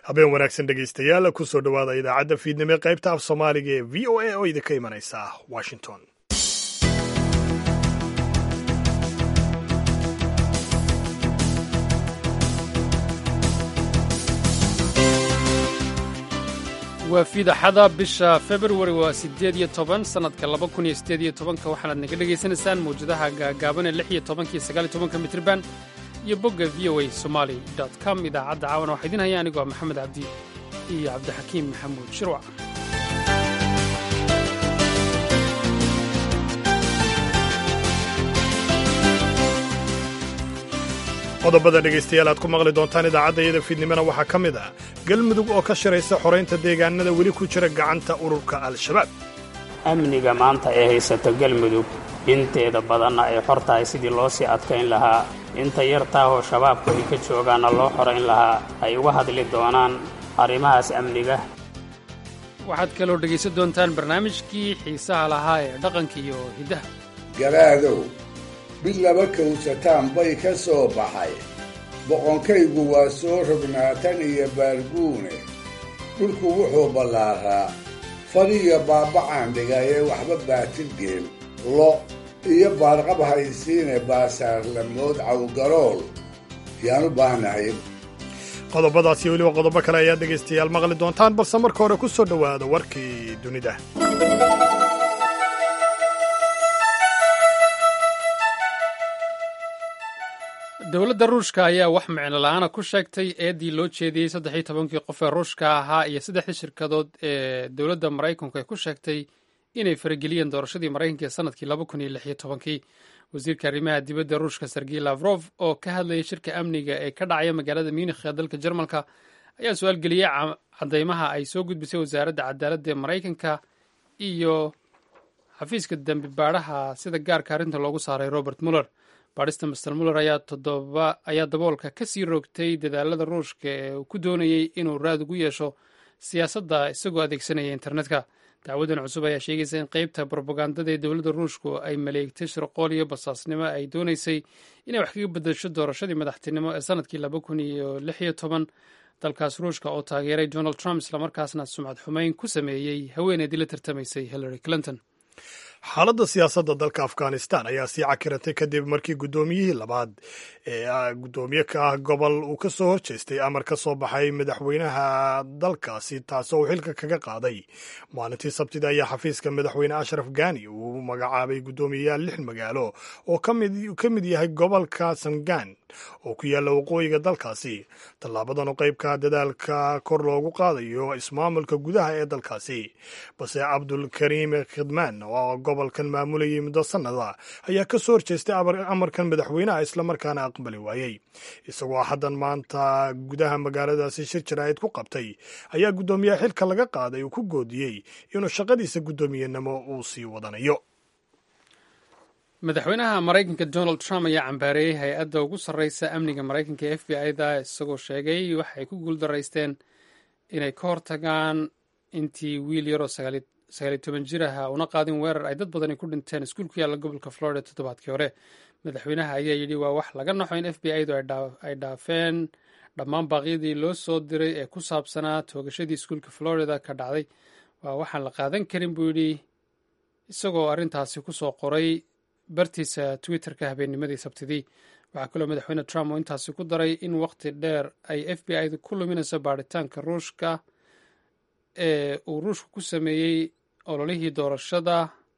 habeen wanaagsan dhegaystayaal kusoo dhowaada idaacadda fiidnimo ee qaybta af soomaaliga ee v o a oo idinka imanaysa washington. waa fiidaxada bisha februari waa 18 sannadka 2018 waxaanaad naga dhegaysanaysaan mawjadaha gaagaaban ee 16 iyo 19 mitirban iyo bogga v o a somali com. idaacadda caawana waxaa idin haya anigoo maxamed cabdi iyo cabdixakiim maxamuud shirwac. qodobada dhegaystayaal aad ku maqli doontaan idaacadda iyada fiidnimona waxaa ka mid ah galmudug oo ka shiraysa xoraynta deegaanada weli ku jira gacanta ururka al-shabaab. amniga maanta ee haysato galmudug inteeda badanna ay xor tahay sidii loo sii adkayn lahaa, inta yartaahoo shabaabku ay ka joogaanna loo xorayn lahaa, ay uga hadli doonaan arrimahaas amniga. waxaad kaloo dhegaysan doontaan barnaamijkii xiisaha lahaa ee dhaqanka iyo hiddaha. garaadow mid laba kawsataan bay ka soo baxay, boqonkaygu waa soo rognaatan iyo baarguune, dhulku wuxuu ballaaraa fadhiyo baabacaan dhigayee waxba baatilgeel lo iyo baarqab haysiine baasaarlamood cawgarool yaan u baahnahay. qodobadaas iyo weliba qodobo kale ayaad dhegaystayaal maqli doontaan, balse marka hore ku soo dhowaada warkii dunida. dowladda ruushka ayaa wax micno la'aana ku sheegtay eeddii loo jeediyey 13 qof ee ruushka ahaa iyo 3 shirkadood ee dowladda maraykanku ay ku sheegtay inay farageliyeen doorashadii maraykanka ee sannadkii 2016. wasiirka arrimaha dibadda ruushka sergey lavrov oo ka hadlayay shirka amniga ee ka dhacaya magaalada munikh ee dalka jarmalka ayaa su-aal geliyey caddaymaha ay soo gudbisay wasaaradda cadaaladda ee maraykanka iyo xafiiska dembi baadhaha sida gaarka arrinta loogu saaray robert muller. baadhista master muller ayaa daboolka ka sii rogtay dadaalada ruushka ee uu ku doonayey inuu raad ugu yeesho siyaasadda isagoo adeegsanaya internetka. dacwadan cusub ayaa sheegaysa in qaybta brobagandada ee dowladda ruushku ay maleegtay shirqool iyo basaasnimo ay doonaysay inay wax kaga bedasho doorashadii madaxtinimo ee sannadkii 2016. dalkaas ruushka oo taageeray donald trump islamarkaasna sumcad xumeyn ku sameeyey haweeneydii la tartamaysay hillary clinton. xaaladda siyaasadda dalka afghanistan ayaa sii cakiratay kadib markii guddoomiyihii labaad ee guddoomiye ka ah gobol uu ka soo horjeestay amar ka soo baxay madaxweynaha dalkaasi taasoo uu xilka kaga qaaday. maalintii sabtida ayaa xafiiska madaxweyne ashraf ghani uu magacaabay guddoomiyeyaal 6 magaalo oo ka mid yahay gobolka sangan oo ku yaalla waqooyiga dalkaasi. tallaabadan oo qaybka dadaalka kor loogu qaadayo ismaamulka gudaha ee dalkaasi. balse cabdulkariim khidmaan oo gobolkan maamulayay muddo sannada ayaa ka soo horjeestay amarkan madaxweynaha islamarkaana aqbali waayey. isagoo haddan maanta gudaha magaaladaasi shir jaraa'id ku qabtay ayaa guddoomiyaha xilka laga qaaday uu ku goodiyey inuu shaqadiisa guddoomiyenimo uu sii wadanayo. madaxweynaha maraykanka donald trump ayaa cambaareeyey hay-adda ugu sarreysa amniga maraykanka ee f b i da isagoo sheegay waxay ku guuldaraysteen inay ka hortagaan intii wiil yaroo 19 jir aha una qaadin weerar ay dad badani ku dhinteen iskuul ku yaalla gobolka florida toddobaadkii hore. madaxweynaha ayaa yidhi waa wax laga naxo in f b i du ay dhaafeen dhammaan baaqyadii loo soo diray ee ku saabsanaa toogashadii iskuulka florida ka dhacday. waa waxaan la qaadan karin buu yidhi isagoo arrintaasi ku soo qoray bartiisa twitterka habeennimadii sabtidii. waxaa kaloo madaxweyne trump oo intaasi ku daray in waqti dheer ay f b i du ku luminayso baaritaanka ruushka ee uu ruushku ku sameeyey ololihii doorashada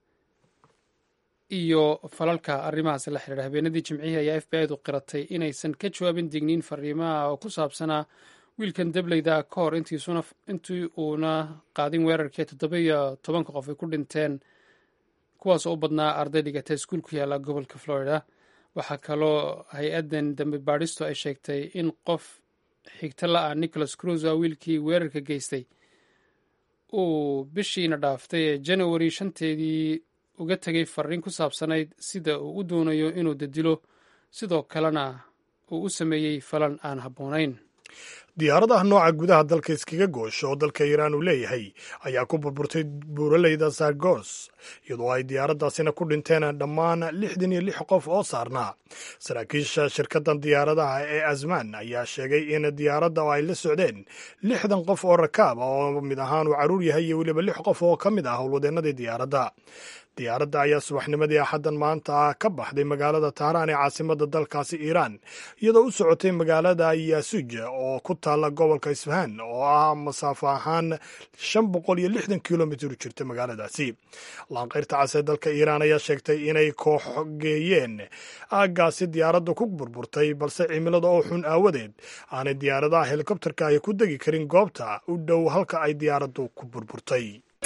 iyo falalka arrimahaas la xidhiidha. habeenadii jimcihii ayaa f b i du qiratay inaysan ka jawaabin digniin fariimaha oo ku saabsanaa wiilkan dableyda ka hor intii uuna qaadin weerarkii 17 qof ay ku dhinteen, kuwaasoo u badnaa arday dhigata iskuul ku yaalla gobolka florida. waxaa kaloo hay-addan dambi baadhistu ay sheegtay in qof xigto la-ah nicholas cruz a wiilkii weerarka geystay uu bishiina dhaaftay ee janawari 5 uga tegay fariin ku saabsanayd sida uu u doonayo inuu dadilo, sidoo kalena uu u sameeyey falan aan habboonayn. diyaaradaha nooca gudaha dalka iskaga goosha oo dalka iiraan uu leeyahay ayaa ku burburtay buuraleyda sargos iyadoo ay diyaaraddaasina ku dhinteen dhammaan 66 qof oo saarnaa. saraakiisha shirkaddan diyaaradaha ee azmaan ayaa sheegay in diyaaradda ay la socdeen 60 qof oo rakaaba oo mid ahaan uu carruur yahay iyo weliba 6 qof oo ka mid ah howlwadeennadii diyaaradda. diyaaradda ayaa subaxnimadii axaddan maanta ka baxday magaalada tahraan ee caasimadda dalkaasi iiraan iyadoo u socotay magaalada yaasuj oo ku taalla gobolka isfahaan oo ah masaafo ahaan 560 kilomitir u jirta magaaladaasi. laanqayrta cas ee dalka iiraan ayaa sheegtay inay koox geeyeen aaggaasi diyaaradda ku burburtay balse cimilada oo xun aawadeed aanay diyaaradaha helikobtarka ay ku degi karin goobta u dhow halka ay diyaaraddu ku burburtay.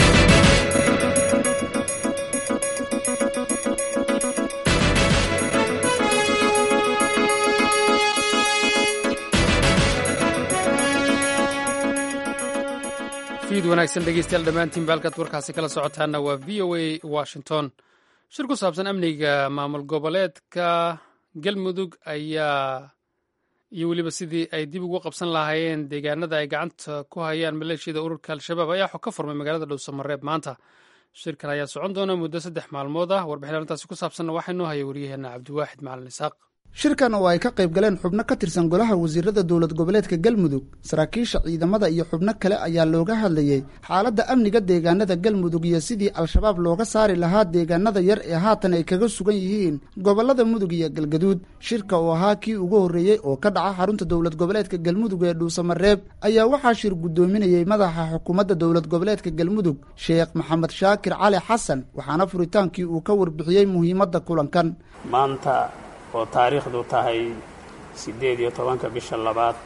fiid wanaagsan dhegeystayaal dhammaantiin baalkaad warkaasi kala socotaana waa v o a washington. shir ku saabsan amniga maamul goboleedka galmudug ayaa iyo weliba sidii ay dib ugu qabsan lahaayeen deegaanada ay gacanta ku hayaan maleeshiyada ururka al-shabaab ayaa ka furmay magaalada dhowsamareeb maanta. shirkan ayaa socon doona muddo 3 maalmood ah. warbixin arrintaasi ku saabsanna waxaa noo haya wariyaheenna cabdiwaaxid macalin isaaq. shirkan oo ay ka qayb galeen xubno ka tirsan golaha wasiirada dowlad goboleedka galmudug, saraakiisha ciidamada iyo xubno kale ayaa looga hadlayey xaaladda amniga deegaanada galmudug iyo sidii al-shabaab looga saari lahaa deegaanada yar ee haatan ay kaga sugan yihiin gobolada mudug iyo galgaduud. shirka oo ahaa kii ugu horreeyey oo ka dhaca xarunta dowlad goboleedka galmudug ee dhuusamareeb ayaa waxaa shir guddoominayey madaxa xukuumadda dowlad goboleedka galmudug sheekh maxamed shaakir cali xasan, waxaana furitaankii uu ka warbixiyey muhiimadda kulankan. maanta oo taariikhdu tahay 18 bisha 2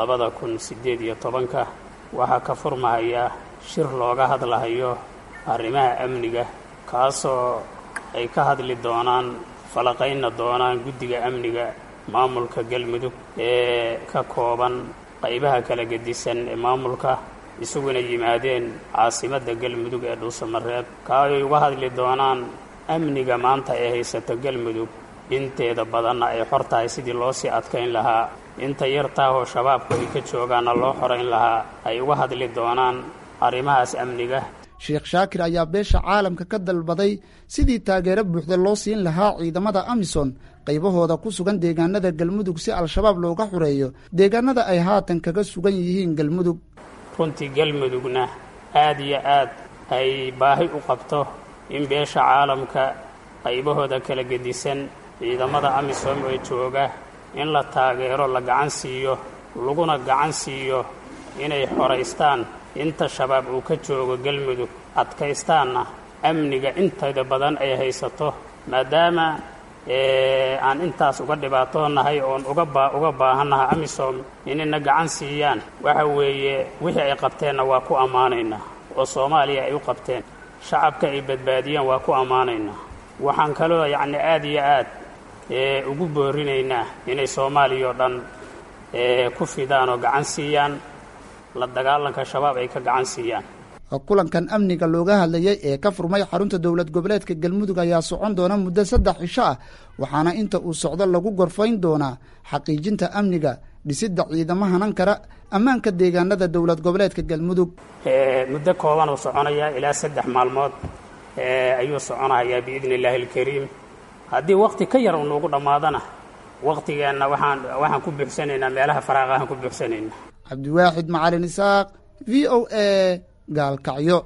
2018 waxaa ka furmahaya shir looga hadlahayo arrimaha amniga, kaasoo ay ka hadli doonaan falaqayna doonaan guddiga amniga maamulka galmudug ee ka kooban qaybaha kala gedisan ee maamulka isaguna yimaadeen caasimadda galmudug ee dhuusamareeb, kaay uga hadli doonaan amniga maanta ee haysato galmudug inteeda badanna ay xor tahay sidii loo sii adkayn lahaa, inta yartaahoo shabaabku ay ka joogaanna loo xorayn lahaa. ay uga hadli doonaan arrimahaas amniga. sheekh shaakir ayaa beesha caalamka ka dalbaday sidii taageero buuxda loo siin lahaa ciidamada amisom qaybahooda ku sugan deegaanada galmudug si al-shabaab looga xureeyo deegaanada ay haatan kaga sugan yihiin galmudug. runtii galmudugna aad iyo aad ay baahi u qabto in beesha caalamka qaybahooda kala gedisan ciidamada amisom ee jooga in la taageero, la gacan siiyo, laguna gacan siiyo inay xoraystaan inta shabaab uu ka joogo galmudug, adkaystaanna amniga inteeda badan ay haysato, maadaama aan intaas uga dhibaatoonahay oon uga baahannahay amisom inayna gacan siiyaan. waxa weeye wixii ay qabteenna waa ku ammaanaynaa, oo soomaaliya ay u qabteen, shacabka ay badbaadiyeen waa ku ammaanaynaa. waxaan kaloo aad iyo aad ugu boorinaynaa inay soomaaliya oo dhan ku fidaan oo gacan siiyaan, la dagaalanka shabaab ay ka gacan siiyaan. kulankan amniga looga hadlayay ee ka furmay xarunta dowlad goboleedka galmudug ayaa socon doona muddo 3 cisho ah, waxaana inta uu socdo lagu gorfayn doonaa xaqiijinta amniga, dhisidda ciidamo hanan kara ammaanka deegaanada dowlad goboleedka galmudug. muddo kooban uu soconaya ilaa 3 maalmood ayuu soconayaa biidni illaahi alkariim. haddii waqti ka yar uu noogu dhammaadana waqtigeenna waxaan ku buuxsanaynaa meelaha faraaqahan ku buuxsanaynaa. cabdiwaaxid macalin isaaq, v o a gaalkacyo.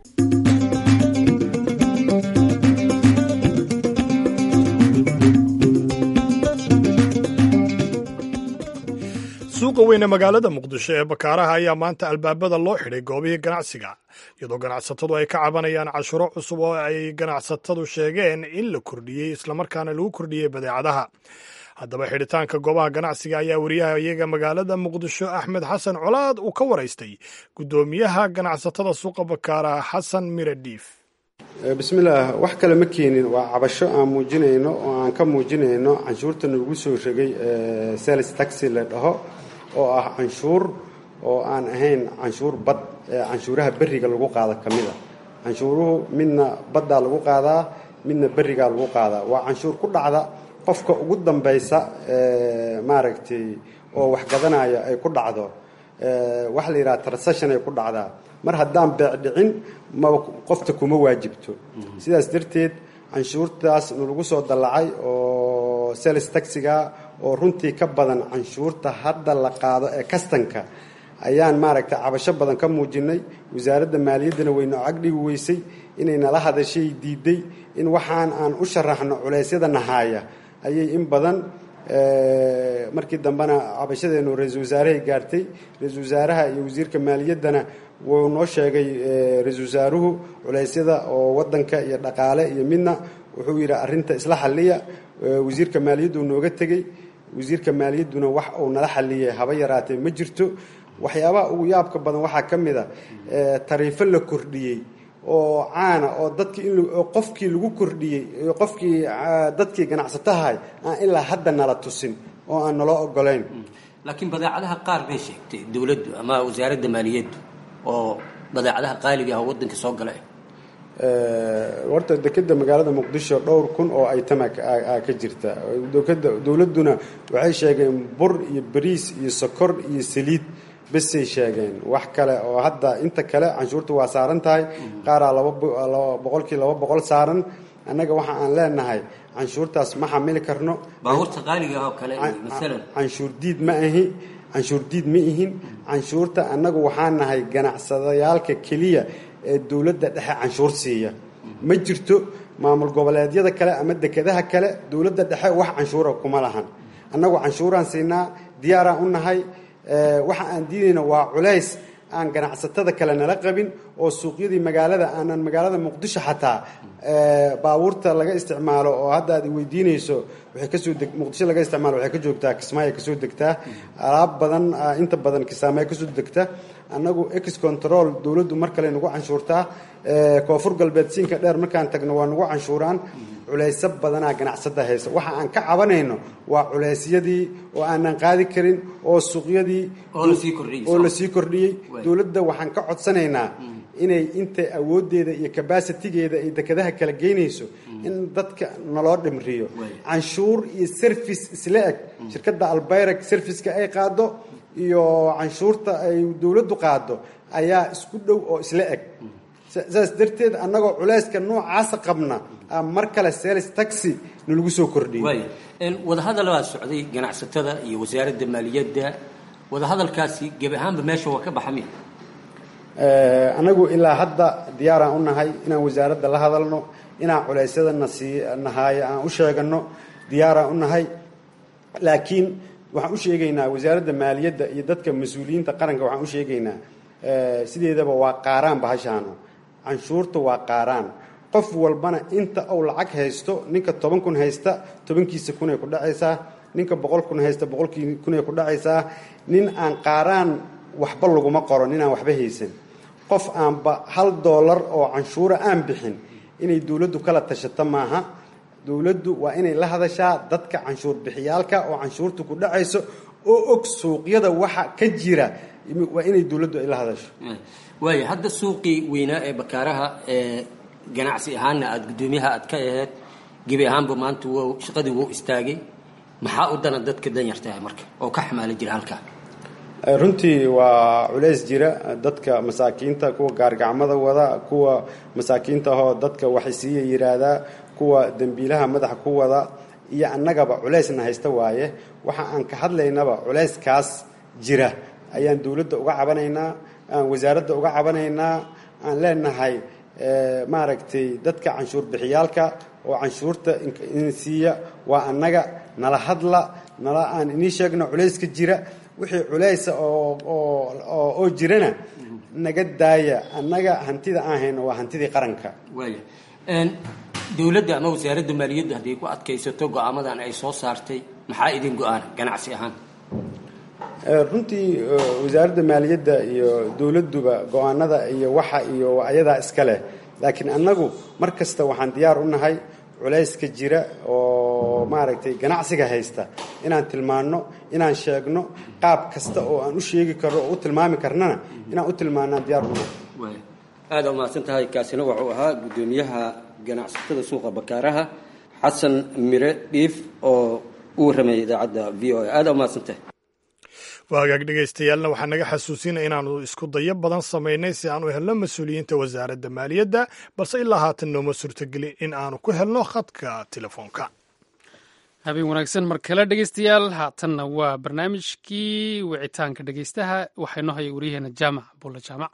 suuqa weyne magaalada muqdisho ee bakaaraha ayaa maanta albaabada loo xidhay goobihii ganacsiga, iyadoo ganacsatadu ay ka cabanayaan cashuuro cusub oo ay ganacsatadu sheegeen in la kordhiyey islamarkaana lagu kordhiyey badeecadaha. haddaba xidhitaanka goobaha ganacsiga ayaa wariyaha iyaga magaalada muqdisho axmed xasan colaad uu ka waraystay guddoomiyaha ganacsatada suuqa bakaaraha xasan mire dhiif. bismillaah, wax kale ma keenin, waa cabasho aan muujinayno oo aan ka muujinayno canshuurta nagu soo rogay sales taxi la dhaho, oo ah canshuur oo aan ahayn canshuur bad, canshuuraha beriga lagu qaado ka mid a. canshuuruhu midna baddaa lagu qaadaa, midna berigaa lagu qaadaa. waa canshuur ku dhacda qofka ugu dambaysa maaragtay oo wax gadanaya ay ku dhacdo waxa la yidhaha transaction ay ku dhacdaa mar haddaan beec dhicin maba qofta kuma waajibto sidaas darteed canshuurtaas nalagu soo dallacay oo sales taxiga oo runtii ka badan canshuurta hadda la qaado ee kastanka ayaan maaragtay cabasho badan ka muujinay wasaaradda maaliyaddana wayna cag dhigi weysay inay nala hadashay diiday in waxaan aan u sharaxno culeysyada nahaaya ayay in badan markii dambena cabashadeenu ra-iisul wasaarahay gaartay ra-iisul wasaaraha iyo wasiirka maaliyaddana wuu noo sheegay ra-iisul wasaaruhu culeysyada oo waddanka iyo dhaqaale iyo midna wuxuu yidhi arrinta isla xalliya wasiirka maaliyaddu nooga tegey wasiirka maaliyadduna wax uu nala xalliyay haba yaraatee ma jirto waxyaabaha ugu yaabka badan waxaa ka mid a tariifo la kordhiyey oo caana oo dadkii oo qofkii lagu kordhiyey qofkii dadkii ganacsatahay aan ilaa hadda nala tusin oo aan naloo ogolayn laakiin badeecadaha qaar bay sheegtay dawladdu ama wasaaradda maaliyaddu oo badeecadaha qaaliga ah waddanka soo galay horta dekeda magaalada muqdisho dhowr kun oo aytama ka jirta dawladduna waxay sheegeen bur iyo bariis iyo sokor iyo saliid basay sheegeen wax kale oo hadda inta kale canshuurta waa saaran tahay qaaraa 200% saaran annaga waxa aan leenahay canshuurtaas ma xamili karno baabuurta qaaliga ah oo kale midalan canshuur diid ma ahi canshuur diid ma ihin canshuurta annagu waxaan nahay ganacsadayaalka keliya ee dawladda dhexe canshuur siiya ma jirto maamul goboleedyada kale ama dekedaha kale dawladda dhexe wax canshuura kuma lahan annagu canshuuraan siinaa diyaaraan u nahay waxa aan diidayna waa culays aan ganacsatada kale nala qabin oo suuqyadii magaalada aanan magaalada muqdisho xataa baabuurta laga isticmaalo oo hadda aad weydiinayso waxay ka soo muqdisho laga isticmaalo waxay ka joogtaa Kismaayo ka soo degtaa alaab badan inta badan Kismaayo ka soo degtaa annagu ex control dawladdu mar kale nagu canshuurtaa koonfur galbeed siinka dheer markaan tagno waa nagu canshuuraan culaysa badanaa ganacsada haysa waxa aan ka cabanayno waa culeysyadii oo aanan qaadi karin oo suuqyadii oo la sii kordhiyey dawladda waxaan ka codsanaynaa inay inta awoodeeda iyo capacity-geeda ay dekedaha kala geynayso in dadka naloo dhimriyo canshuur iyo service isla eg shirkadda Albayrak service-ka ay qaado iyo canshuurta ay dawladdu qaado ayaa isku dhow oo isla eg saas darteed annagoo culayska noocaas qabna mar kale sales taxi nalagu soo kordhiyay wadahadal waa socday ganacsatada iyo wasaaradda maaliyadda wadahadalkaasi gabi ahaanba meesha waa ka baxamay anagu ilaa hadda diyaaraan u nahay inaan wasaaradda la hadalno inaan culaysyadana nahay aan u sheegano diyaaraan u nahay laakiin waxaan u sheegaynaa wasaaradda maaliyadda iyo dadka mas'uuliyiinta qaranka waxaan u sheegaynaa sideedaba waa qaaraan bahashaano canshuurta waa qaaraan qof walbana inta uu lacag haysto ninka 10,000 haysta 10kiisa kun ay ku dhacaysaa ninka 100,000 haysta 100,000 kun ay ku dhacaysaa nin aan qaaraan waxba laguma qoro nin aan waxba haysan qof aanba $1 oo canshuura aan bixin inay dawladdu kala tashato maaha dawladdu waa inay la hadashaa dadka canshuur bixiyaalka oo canshuurta ku dhacayso oo og suuqyada waxa ka jira waa inay dawladdu ay la hadasho waayo hadda suuqii weynaa ee bakaaraha ganacsi ahaana aad gudoomiyaha aad ka ahayd gabi ahaanba maanta shaqadii wuu istaagay maxaa u dana dadka danyarta marka oo ka xamaala jira halka runtii waa culays jira dadka masaakiinta kuwa gaargacmada wada kuwa masaakiinta oo dadka waxay yiraahdaan kuwa dambiilaha madaxa ku wada iyo annagaba culaysna haysta waaye waxa aan ka hadlaynaba culayskaas jira ayaan dawladda uga cabanaynaa aan wasaaradda uga cabanaynaa aan leenahay maaragtay dadka canshuur bixiyaalka oo canshuurta insiya waa annaga nala hadla nala aan inii sheegno culayska jira wixii culaysa oo jirana naga daaya annaga hantida aan hayno waa hantidii qaranka dawladda ama wasaaradda maaliyadda haddii ku adkaysato go'aamadan ay soo saartay maxaa idin go'aan ganacsi ahaan runtii wasaaradda maaliyadda iyo dawladduba go'aanada iyo waxa iyo ayadaa iska leh laakiin annagu mar kasta waxaan diyaar u nahay culayska jira oo maaragtay ganacsiga haysta inaan tilmaano inaan sheegno qaab kasta oo aan u sheegi karno oo u tilmaami karnana inaan u tilmaanaan diyaar u nahay aad u mahadsan tahay kaasina wuxuu ahaa gudoomiyaha ganacsatada suuqa bakaaraha xasan mire dhiif oo uu ramay idaacadda VOA aad u mahadsan tahay waagaag dhagaystayaalna waxaa naga xasuusinaya inaanu isku dayo badan samaynay si aan u helno mas-uuliyiinta wasaaradda maaliyadda balse ilaa haatan nooma suurtagelin in aanu ku helno khadka telefoonka. habeen wanaagsan mar kale dhegeystayaal, haatanna waa barnaamijkii wicitaanka dhegeystaha. waxaa inoo haya wariyaheena jaamac buulla jaamac.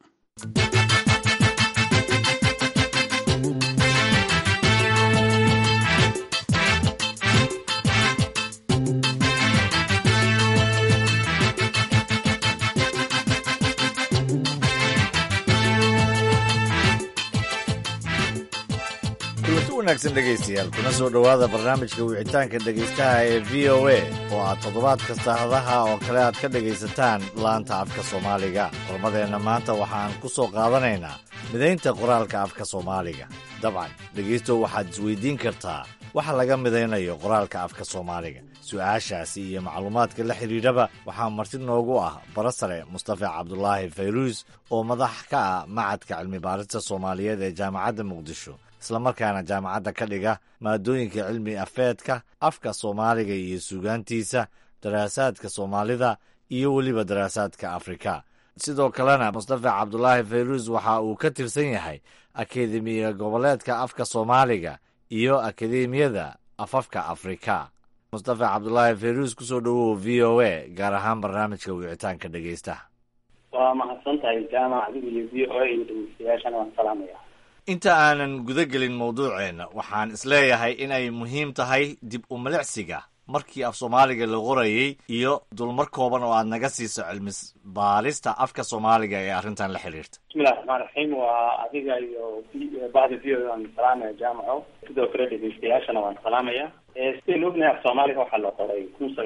wanaagsan dhegaystayaal, kuna soo dhowaada barnaamijka wicitaanka dhegaystaha ee v o a oo aad toddobaad kasta hadaha oo kale aad ka dhegaysataan laanta afka soomaaliga. qormadeenna maanta waxaan ku soo qaadanaynaa midaynta qoraalka afka soomaaliga. dabcan dhegaystow waxaad isweydiin kartaa waxa laga midaynayo qoraalka afka soomaaliga. su-aashaasi iyo macluumaadka la xidhiidhaba waxaa marti noogu ah barasare mustafa cabdulaahi fayruus oo madax ka ah macadka cilmi baarista soomaaliyeed ee jaamacadda muqdisho, islamarkaana jaamacadda ka dhiga maadooyinka cilmi afeedka, afka soomaaliga iyo suugaantiisa, daraasaadka soomaalida iyo weliba daraasaadka afrika. sidoo kalena mustafa cabdulaahi fayruus waxa uu ka tirsan yahay akademiya goboleedka afka soomaaliga iyo akademiyada afafka afrika. mustafa cabdulaahi fayruus, kusoo dhowow v o a, gaar ahaan barnaamijka wicitaanka dhegaystaha. waa mahadsantahay jaamac, adiga iyo v o a iyo dhegeystayaashana waan salaamaya. inta aanan guda gelin mawduuceenna waxaan isleeyahay inay muhiim tahay dib u milicsiga markii af soomaaliga la qorayey iyo dulmar kooban oo aad naga siiso cilmi baarista afka soomaaliga ee arrintan la xiriirta. bismillahi raxmaan raxiim. waa adiga iyo bahda v o waan salaamaya jaamaco, sidoo kale dhegeystayaashana waan salaamaya. sidaynu ognahay af soomaaliga waxaa la qoray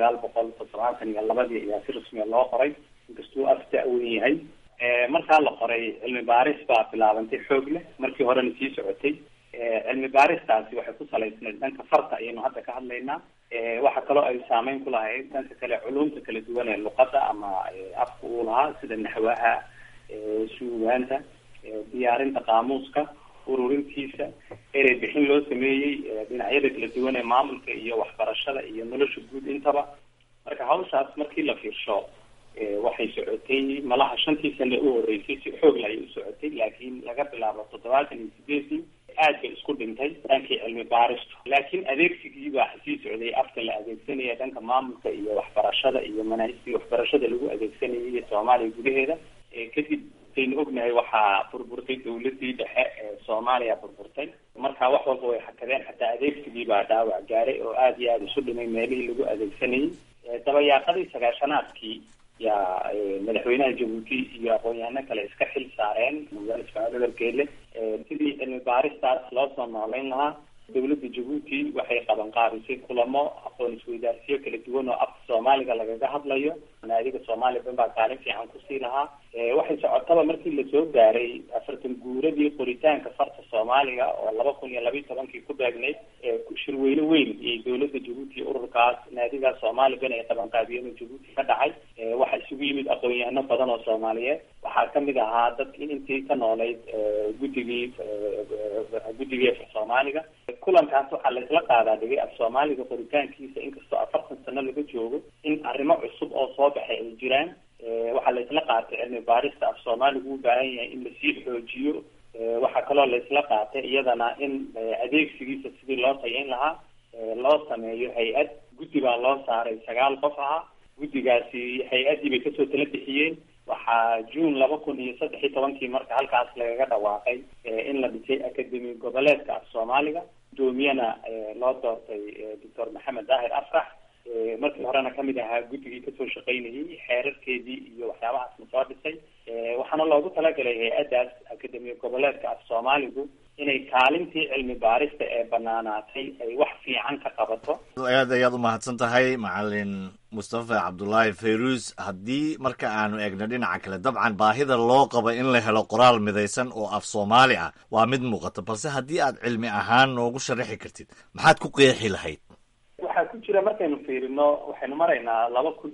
1972 ayaa si rasmiya loo qoray, inkastuu af da-wen yahay. markaa la qoray cilmi baaris baa bilaabantay xoog leh, markii horena sii socotay. cilmi baaristaasi waxay ku salaysnayd dhanka farta ayaynu hadda ka hadlaynaa. waxa kaloo ay saameyn ku lahayd dhanka kale culumta kala duwan ee luqadda ama afka uu lahaa, sida naxwaha, suugaanta, diyaarinta qaamuuska, ururintiisa, erey bixin loo sameeyey, dhinacyada kala duwan ee maamulka iyo waxbarashada iyo nolosha guud intaba. marka hawshaas markii la fiirsho waxay socotay malaha 5 sano u horeysay si xoog leh ayay u socotay, laakiin laga bilaabo 78 aad bay isku dhintay dhankii cilmi baarista. laakiin adeegsigii baa sii socday, afka la adeegsanaya dhanka maamulka iyo waxbarashada iyo manaahijtii waxbarashada lagu adeegsanayay Soomaaliya gudaheeda. kadib aynu ognahay waxaa burburtay dawladii dhexe ee Soomaaliya burburtay, marka wax walba way hakadeen, xataa adeegsigii baa dhaawac gaaray oo aad iyo aad isu dhimay meelihii lagu adeegsanayay. dabayaaqadii 90-aadkii yaa madaxweynaha Jabuuti iyo aqoon-yahano kale iska xil saareen magaalada Ismaaciil Adeerkeele sidii cilmi baaristaas loo soo noolayn lahaa. dawladda Jabuuti waxay qaban qaabisay kulamo aqoon isweydaarsiyo kala duwan oo afka Soomaaliga lagaga hadlayo. naadiga Soomaaliya baa kaalin fiican ku sii lahaa. waxay socotaba markii la soo gaaray 40 guuradii qoritaanka farta Soomaaliga oo 2012 ku beegnayd shirweyne weyn ee dawladda Jabuuti ururkaas naadiga Soomaaliya ay qaban qaabiyeen Jabuuti ka dhacay. waxa isugu yimid aqoon-yahano badan oo Soomaaliyeed. waxaa kamid ahaa dadkii intii ka noolayd guddigii Soomaaliga. kulankaas waxaa la isla qaadaa dhigay af Soomaaliga qoritaankiisa, inkastoo 40 sano laga joogo, in arrimo cusub oo soo baxay ay jiraan. waxaa la isla qaatay cilmi baarista af Soomaaliga u baahan yahay in lasii xoojiyo. waxaa kaloo la isla qaatay iyadana in adeegsigiisa sidii loo tayayn lahaa loo sameeyo hay-ad. guddi baa loo saaray 9 qof ahaa. guddigaasi hay-addii bay kasoo tala bixiyeen. waxaa June 2013 marka halkaas lagaga dhawaaqay in la dhisay akademi goboleedka af Soomaaliga. gudoomiyana loo doortay Dr. Maxamed Daahir Afrax. markii horena kamid ahaa guddigii kasoo shaqaynayay xeerarkeedii iyo waxyaabahaas la soo dhisay. waxaana loogu talagalay hay-addaas akademiya goboleedka af Soomaaligu inay kaalintii cilmi baarista ee banaanaatay ay wax fiican ka qabato. aad ayaad u mahadsan tahay macalin mustafa cabdulaahi fayruus. haddii marka aanu eegno dhinaca kale, dabcan baahida loo qabo in la helo qoraal midaysan oo af Soomaali ah waa mid muuqata, balse haddii aad cilmi ahaan noogu sharaxi kartid maxaad ku qeexi lahayd? waxaa ku jira markaynu fiirino waxaynu maraynaa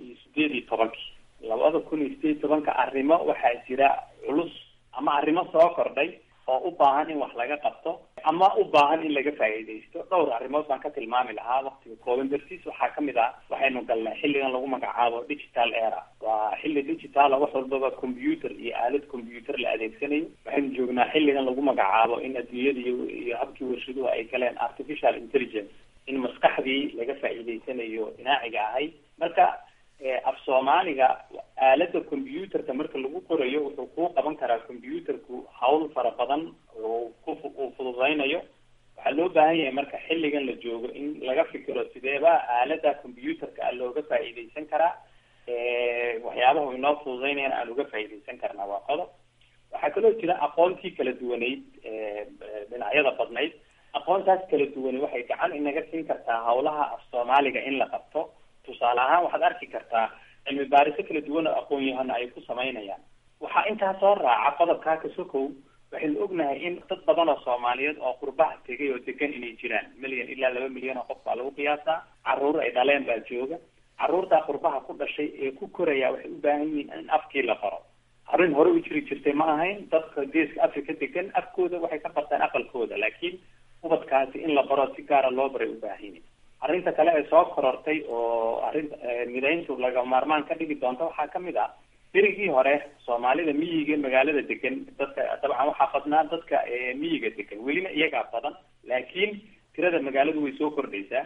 2018 arrimo waxaa jira culus ama arrimo soo kordhay oo u baahan in wax laga qabto. ama u baahan in laga faa'iidaysto. Dhowr arrimood baan ka tilmaami lahaa waqtiga kooban dartiis. Waxaa kamid ah waxaynu galnay xilligan lagu magacaabo digital era. Waa xilli digital wax walbaba computer iyo aalad computer la adeegsanayo. Waxaynu joognaa xilligan lagu magacaabo in adduunyada iyo habkii warshaduhu ay galeen artificial intelligence, in maskaxdii laga faa'iidaysanayo inaaciga ahay. Marka af Soomaaliga aalada computerka marka lagu qorayo wuxuu ku qaban karaa computerku hawl fara badan oo ku fududeynayo. waxaa loo baahan yahay marka xilligan la joogo in laga fikiro sideeba aalada computerka looga faa'iideysan karaa, waxyaabaha inoo fududeynayaan aan uga faa'iideysan karnaa waa qodob. waxaa kaloo jira aqoontii kala duwaneyd, dhinacyada badnayd. aqoontaas kala duwane waxay gacan inaga siin kartaa hawlaha af Soomaaliga in la qabto. tusaale ahaan waxaad arki kartaa cilmi baarisyo kala duwan oo aqoon-yahano ay ku samaynayaan. waxaa intaa soo raaca qodobkaa ka sokow, waxaynu ognahay in dad badan oo Soomaaliyeed oo qurbaha tegay oo degan inay jiraan 1 ilaa 2 milyan oo qof baa lagu qiyaasaa. carruur ay dhaleen baa jooga. carruurtaa qurbaha ku dhashay ee ku koraya waxay u baahan yihiin in afkii la baro. arrin hore u jiri jirtay ma ahayn. dadka geeska Afrika degan afkooda waxay ka bartaan aqalkooda, laakiin ubadkaasi in la baro si gaara loo baray u baahan yihiin. arrinta kale ee soo korortay oo arrin midayntu laga maarmaan ka dhigi doonto waxaa kamid ah berigii hore Soomaalida miyiga magaalada degan dadka dabcan waxaa badnaa dadka miyiga degan, welina iyagaa badan, laakiin tirada magaaladu way soo kordhaysaa.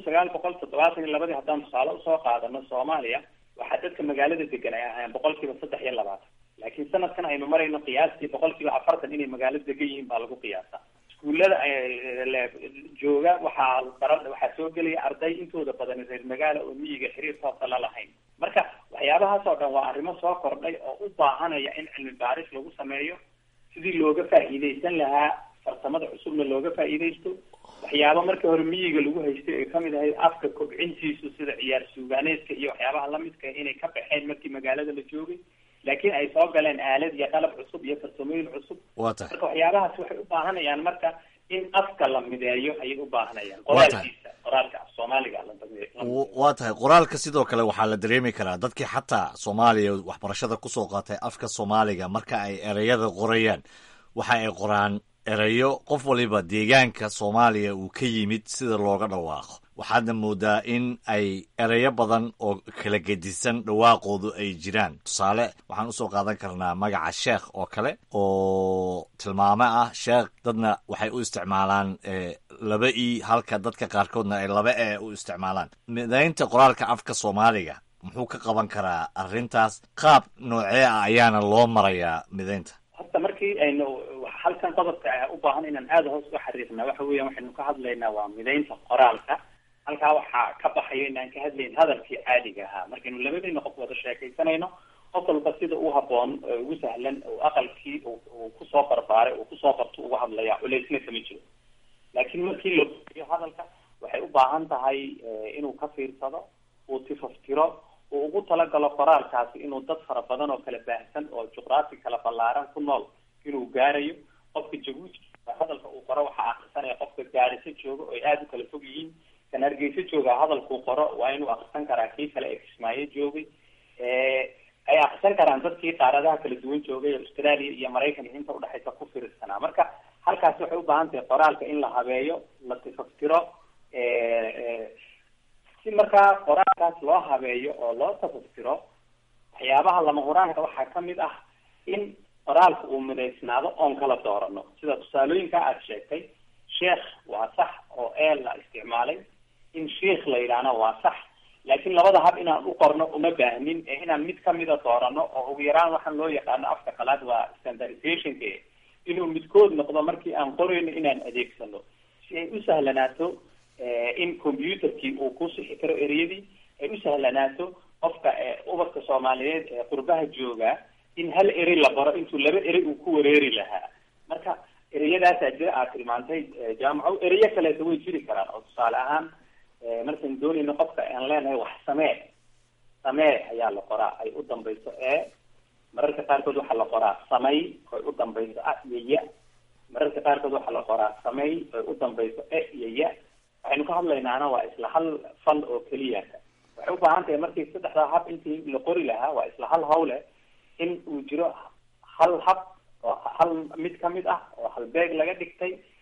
1972 haddaan tusaale usoo qaadano Soomaaliya waxaa dadka magaalada degan ay ahaayeen 23%, laakiin sanadkan aynu marayno qiyaastii 40% inay magaalada degan yihiin baa lagu qiyaasaa. iskuullada jooga waxaa soo gelaya arday intooda badan reer magaala oo miyiga xiriir toosa la lahayn. marka waxyaabahaas oo dhan waa arrimo soo kordhay oo u baahanaya in cilmi baaris lagu sameeyo sidii looga faa'iideysan lahaa, farsamada cusubna looga faa'iideysto. waxyaaba markii hore miyiga lagu haystay ee kamid ahayd afka kobcintiisu sida ciyaar suugaaneedka iyo waxyaabaha lamidka inay ka baxeen markii magaalada la joogay, laakiin ay soo galeen aalad iyo qalab cusub iyo farsamooyin cusub. marka waxyaabahaas waxay u baahanayaan marka in afka la mideeyo ayay u baahanayaan. qoraalka af Soomaaliga waa tahay. qoraalka sidoo kale waxaa la dareemi karaa dadkii xataa Soomaaliya waxbarashada kusoo qaatay afka Soomaaliga marka ay ereyada qorayaan waxa ay qoraan erayo qof waliba deegaanka Soomaaliya uu ka yimid sida looga dhawaaqo. waxaadna moodaa in ay erayo badan oo kala gedisan dhawaaqoodu ay jiraan. tusaale waxaan usoo qaadan karnaa magaca sheekh oo kale oo tilmaamo ah sheekh. dadna waxay u isticmaalaan 2 e halka dadka qaarkoodna ay 2 e u isticmaalaan. midaynta qoraalka afka Soomaaliga muxuu ka qaban karaa arrintaas? qaab noocee ah ayaana loo marayaa midaynta? horta markii aynu halkan qodobka u baahan inaan aada hoos uga xariirna waxa weeyaan waxaynu ka hadlaynaa waa midaynta qoraalka. halkaa waxaa ka baxayo inaan ka hadlayn hadalkii caadiga ahaa. markaynu labadayna qof wada sheekaysanayno qof walba sida u haboon ugu sahlan oo aqalkii uu kusoo barbaaray uu kusoo barto uga hadlaya culeysna kama jiro. laakiin markii la bixiyo hadalka waxay u baahan tahay inuu ka fiirsado, uu tifaftiro, uu ugu talagalo qoraalkaasi inuu dad fara badan oo kala baahsan oo juqraafi kala ballaaran ku nool inuu gaarayo. qofka jabuuti hadalka uu qoro waxaa akhrisanaya qofka gaarisa jooga oo ay aada u kala fog yihiin. kan Hargeysa jooga hadalkuu qoro waa inuu akhrisan karaa kii kale ee Kismaayo joogay. ay akhrisan karaan dadkii qaaradaha kala duwan joogay Australia iyo Maraykan iyo inta udhexaysa ku fiirsanaa. marka halkaas waxay u baahan tahay qoraalka in la habeeyo, la tifaftiro, si markaa qoraalkaas loo habeeyo oo loo tafaftiro. waxyaabaha lama huraanka waxaa kamid ah in qoraalka uu midaysnaado oon kala doorano. sida tusaalooyinka aad sheegtay, sheekh waa sax oo la isticmaalay. in sheekh la yidhaahna waa sax, laakiin labada hab inaan u qorno uma baahnin ee inaan mid kamida doorano oo ugu yaraan waxaan loo yaqaano afka qalaad waa standardizationka, inuu midkood noqdo markii aan qorayno inaan adeegsano si ay u sahlanaato in computerkii uu ku sixi karo ereyadii, ay u sahlanaato qofka ubadka Soomaaliyeed ee qurbaha jooga in hal erey la baro intuu 2 erey uu ku wareeri lahaa. marka ereyadaasaa jira aad tilmaantay jaamaco. ereyo kaleeto way jiri karaan oo tusaale ahaan markaan doonayno qofka aan leenahay wax samee ayaa la qoraa ay u dambayso mararka qaarkood waxaa la qoraa samay ay u dambayso iyo ya. mararka qaarkood waxaa la qoraa samay ay u dambayso iyo ya. waxaynu ka hadlaynaana waa isla hal fal oo keliya. waxay u baahan tahay markii 3 hab intii la qori lahaa waa isla hal hawle in uu jiro hal hab oo hal mid kamid ah oo hal beeg laga dhigtay oo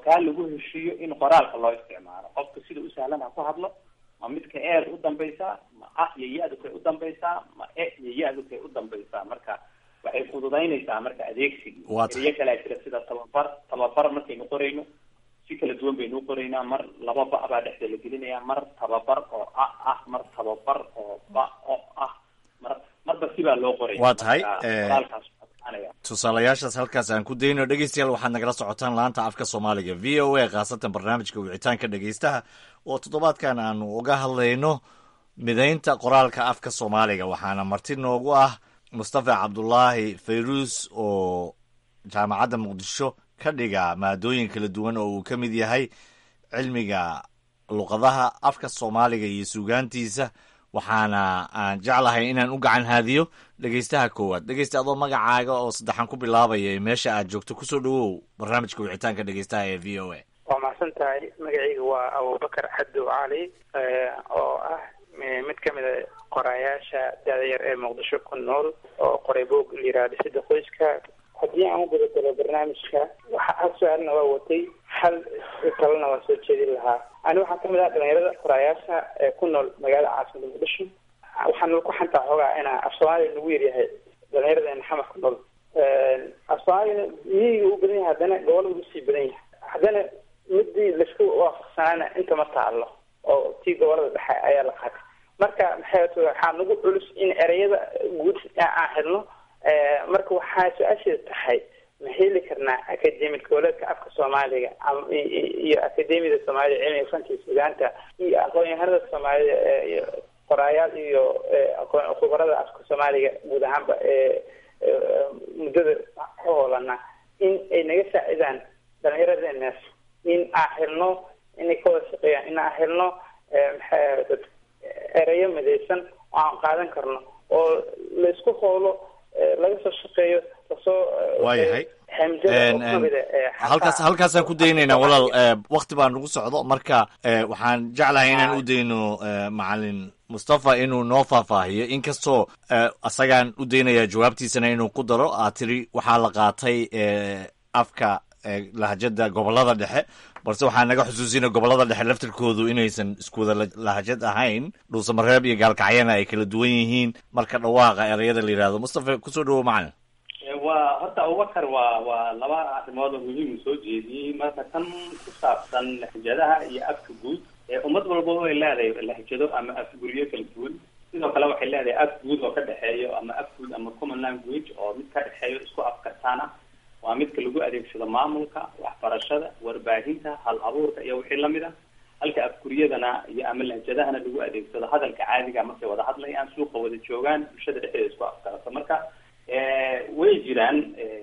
markaa lagu heshiiyo in qoraalka loo isticmaalo. qofka sida u sahlan ha ku hadlo, ma midka eed u dambaysaa, ma ah iyo ya-du kay u dambaysaa, ma e iyo ya-du kay u dambaysaa. marka waxay fududaynaysaa marka adeegsigii. eriyo kalaa jira sida tababar markaynu qorayno si kala duwan baynu u qoraynaa. mar laba ba baa dhexda la gelinaya, mar tababar oo ah, mar tababar oo ba oo ah, marba sibaa loo qoraya. waa tahay tusaalayaashaas halkaas aan ku dayno. dhegeystayaal waxaad nagala socotaan laanta afka soomaaliga v o a, khaasatan barnaamijka wicitaanka dhegeystaha oo toddobaadkan aanu uga hadlayno midaynta qoraalka afka soomaaliga. waxaana marti noogu ah mustafa cabdulaahi fayruus oo jaamacadda muqdisho ka dhiga maadooyin kala duwan oo uu ka mid yahay cilmiga luqadaha afka soomaaliga iyo suugaantiisa. waxaana aan jeclahay inaan u gacan haadiyo dhegeystaha koowaad. dhegeysta adoo magacaaga oo saddexan ku bilaabaya meesha aad joogto kusoo dhawow barnaamijka wicitaanka dhegeystaha ee v o a. waa mahadsan tahay. magacayga waa abubakar xadow cali oo ah mid ka mid a qoraayaasha daadayar ee muqdisho ku nool oo qoray boog layihahdo Dhisida Qoyska. haddii aan u gudagalo barnaamijka waxa hal su-aalna waa watay, hal kalena waa soo jeedin lahaa. ani waxaan kamid ah dhalinyarada qoraayaasha ee ku nool magaalada caasimada muqdisho. waxaan ku xantaa xoogaa inaa af soomaaliya lagu yaryahay dhalinyaradeen xamar ku nool. af soomaaliya miyiga u badan yahay, haddana gobolada ugu sii badan yahay. haddana midii laisku waafaqsanaana inta ma taalo oo tii gobolada dhexe ayaa la qaatay. marka waxaa nagu culus in ereyada guud aan helno. marka waxaa su-aasheeda tahay ma heli karnaa akademiyad goboleedka afka soomaaliga iyo akademiyada soomaalida cilmiga fanka iyo suugaanta iyo aqoon-yahanada soomaalida qoraayaal iyo khubarada afka soomaaliga guud ahaanba muddada ka hoolana in ay naga saacidaan dhalinyaradeenaas in aan helno inay ka wada shaqeeyaan, in aan helno ereyo midaysan oo aan qaadan karno oo laisku hoolo laga soo shaqeeyo lasoo waayahay halkaasaan ku daynaynaa walaal. wakti baa nagu socdo, marka waxaan jeclahay inaan u dayno macalin mustafa inuu noo faahfaahiyo, inkastoo asagaan u daynayaa jawaabtiisana inuu ku daro. aad tiri waxaa la qaatay afka lahajada gobolada dhexe, balse waxaa naga xusuusina gobolada dhexe laftirkoodu inaysan isku wada lahajad ahayn. dhuusamareeb iyo gaalkacyana ay kala duwan yihiin marka dhawaaqa ereyada la yihahdo. mustafa kusoo dhawo macalin. waa horta abubakar waa laba arrimood oo muhiim soo jeediyey. marka tan ku saabsan lahjadaha iyo afka guud, ummad walba way leedahay lahjado ama afguryo kala duwan. sidoo kale waxay leedahay af guud oo ka dhexeeyo ama af guud ama common language oo mid ka dhexeeyo isku afkartaana. waa midka lagu adeegsado maamulka, waxbarashada, warbaahinta, hal abuurka iyo wixii lamid a. halka afguryadana iyo ama lahjadahana lagu adeegsado hadalka caadiga markay wada hadlayaan, suuqa wada joogaan, bulshada dhexdeeda isku afkarato. marka way jiraan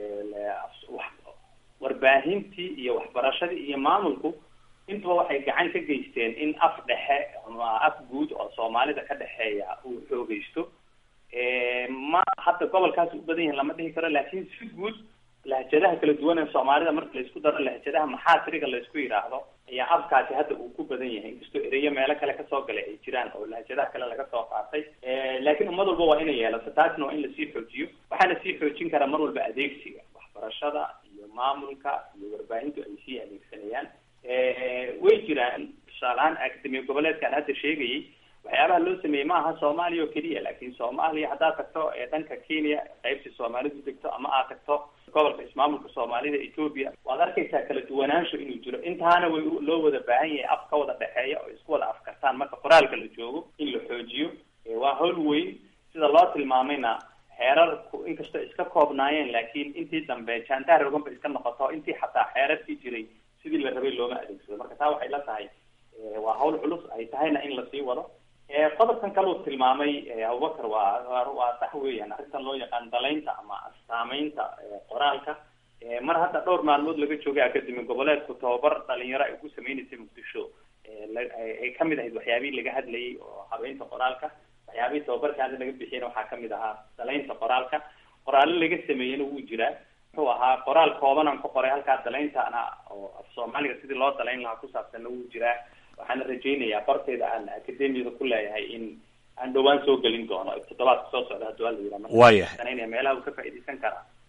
warbaahintii iyo waxbarashadii iyo maamulku intuba waxay gacan ka geysteen in af dhexe ama af guud oo soomaalida ka dhexeeya uu xoogeysto. ma hadda gobolkaas u badan yahin lama dhihi karo, laakiin si guud lahjadaha kala duwan ee soomaalida marka laisku daro lahjadaha maxaasiriga laisku yidhaahdo ayaa afkaasi hadda uu ku badan yahay, inkastoo ereyo meelo kale kasoo galay ay jiraan oo lahjadaha kale laga soo qaatay. laakiin ummad walba waa inay yeelato, taasna waa in lasii xoojiyo. waxaana sii xoojin karaa mar walba adeegsiga waxbarashada iyo maamulka iyo warbaahintu ay sii adeegsanayaan. way jiraan tusaalehaan akademiya goboleedkaan hadda sheegayay waxyaabaha loo sameeyey ma aha soomaaliya oo keliya, laakiin soomaaliya haddaad tagto dhanka kenya qaybtii soomaalidu degto ama aad tagto gobolka ismaamulka soomaalida Ethiopia, waad arkaysaa kala duwanaansho inuu jiro. intaana way loo wada baahan yahay af ka wada dhexeeya oo isku wada afkartaan marka qoraalka la joogo in la xoojiyo. waa hawl weyn sida loo tilmaamayna xeerarku inkastoo iska koobnaayeen, laakiin intii dambe jaantaar rogan ba iska noqoto, intii xataa xeerarkii jiray sidii la rabay looma adeegsado. marka taa waxay la tahay waa hawl culus ay tahayna in lasii wado. qodobkan kale uu tilmaamay abubakar waa sax weeyaan, arrintan loo yaqaan dalaynta ama saamaynta qoraalka. mar hadda dhowr maalmood laga joogay akademi goboleedku tababar dhalinyaro ay ku sameynaysay muqdisho ay kamid ahayd waxyaabihii laga hadlayay oo habeynta qoraalka. waxyaabihii tababarka hadda laga bixiyana waxaa kamid ahaa dalaynta qoraalka. qoraalo laga sameeyena wuu jiraa. wuxuu ahaa qoraal koobanaan ku qoray halkaa dalayntaana oo af soomaaliga sidii loo dalayn lahaa ku saabsanna wuu jiraa. waxaana rajaynayaa bartayda aan akademiyada ku leeyahay in aan dhawaan soo gelin doono toddobaadka soo socda hadduu la yidhaha. waayahay meelaha uu ka faa'iidaysan karaa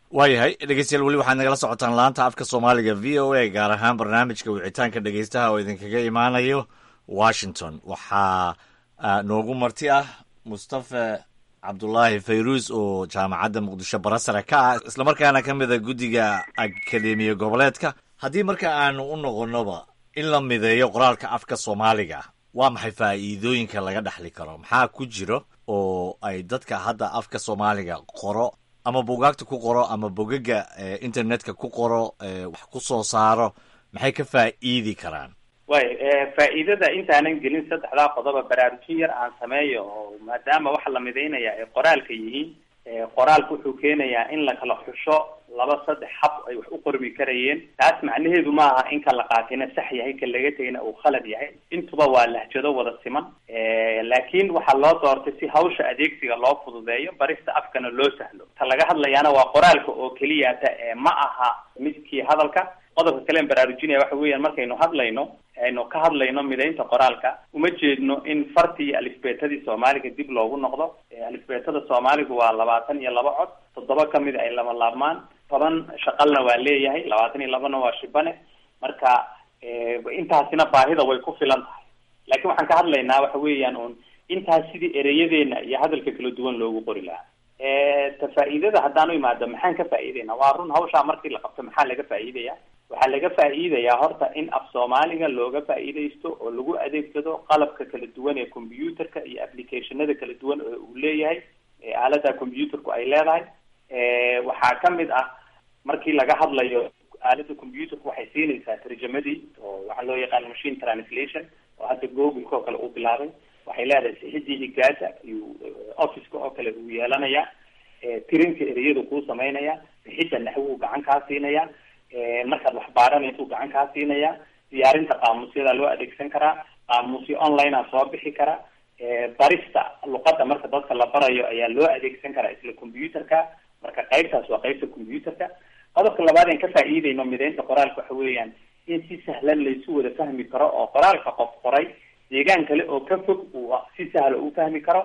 waayahay dhegeystayaal weli waxaad nagala socotaan laanta afka soomaaliga v o a gaar ahaan barnaamijka wicitaanka dhegeystaha oo idinkaga imaanayo washington. waxaa noogu marti ah mustafa cabdulaahi fayruus oo jaamacadda muqdisho barasare ka ah islamarkaana ka mida guddiga akademiya goboleedka. haddii marka aanu u noqonoba in la mideeyo qoraalka afka soomaaliga, waa maxay faa'iidooyinka laga dhexli karo? maxaa ku jiro oo ay dadka hadda afka soomaaliga qoro ama buugaagta ku qoro ama bogaga internetka ku qoro wax ku soo saaro maxay ka faa'iidi karaan? way faa'iidada intaanan gelin saddexdaa qodoba baraarujin yar aan sameeyo oo maadaama waxa la midaynaya ay qoraalka yihiin, qoraalku wuxuu keenayaa in la kala xusho laba saddex hab ay wax u qormi karayeen. taas macnaheedu ma aha in kala qaatina sax yahay kan laga tegina uu khalad yahay, intuba waa lahjado wada siman. laakiin waxaa loo doortay si hawsha adeegsiga loo fududeeyo, barista afkana loo sahlo. ta laga hadlayaana waa qoraalka oo keliyata ma aha midkii hadalka. qodobka kale aan baraarujinaya waxa weeyaan markaynu hadlayno aynu ka hadlayno midaynta qoraalka uma jeedno in fartii iyo alifbeetadii soomaaliga dib loogu noqdo. alifbeetada soomaaligu waa 22 cod, 7 kamid ay lama laabmaan, 10 shaqalna waa leeyahay, 22na waa shibane. marka intaasina baahida way ku filan tahay. laakiin waxaan ka hadlaynaa waxa weeyaan uun intaas sidii ereyadeena iyo hadalka kala duwan loogu qori lahaa. faa'iidada haddaan u imaado maxaan ka faa'iidaynaa? waa run hawshaa markii la qabto maxaa laga faa'iidayaa? waxaa laga faa'iidayaa horta in af soomaaliga looga faa'iidaysto oo lagu adeegsado qalabka kala duwan ee computerka iyo applicationada kala duwan oo uu leeyahay, aalada computerku ay leedahay. waxaa kamid ah markii laga hadlayo aalada computerku waxay siinaysaa tarjamadii oo waxaa loo yaqaan machine translation oo hadda google oo kale uu bilaabay. waxay leedahay sixidii higaasa iyo officeka oo kale uu yeelanaya, tirinka ereyada kuu samaynaya, bixidda naxwuu gacan kaa siinaya, markaad wax baaranaysa uu gacan kaa siinaya, diyaarinta qaamuusyada loo adeegsan karaa, qaamuusyo online a soo bixi karaa, barista luqadda marka dadka la barayo ayaa loo adeegsan karaa isla computerka. marka qaybtaas waa qaybta computerka. qodobka labaad aan ka faa'iidayno midaynta qoraalka waxa weeyaan in si sahlan laysu wada fahmi karo oo qoraalka qof qoray deegaan kale oo ka fog uu si sahla u fahmi karo.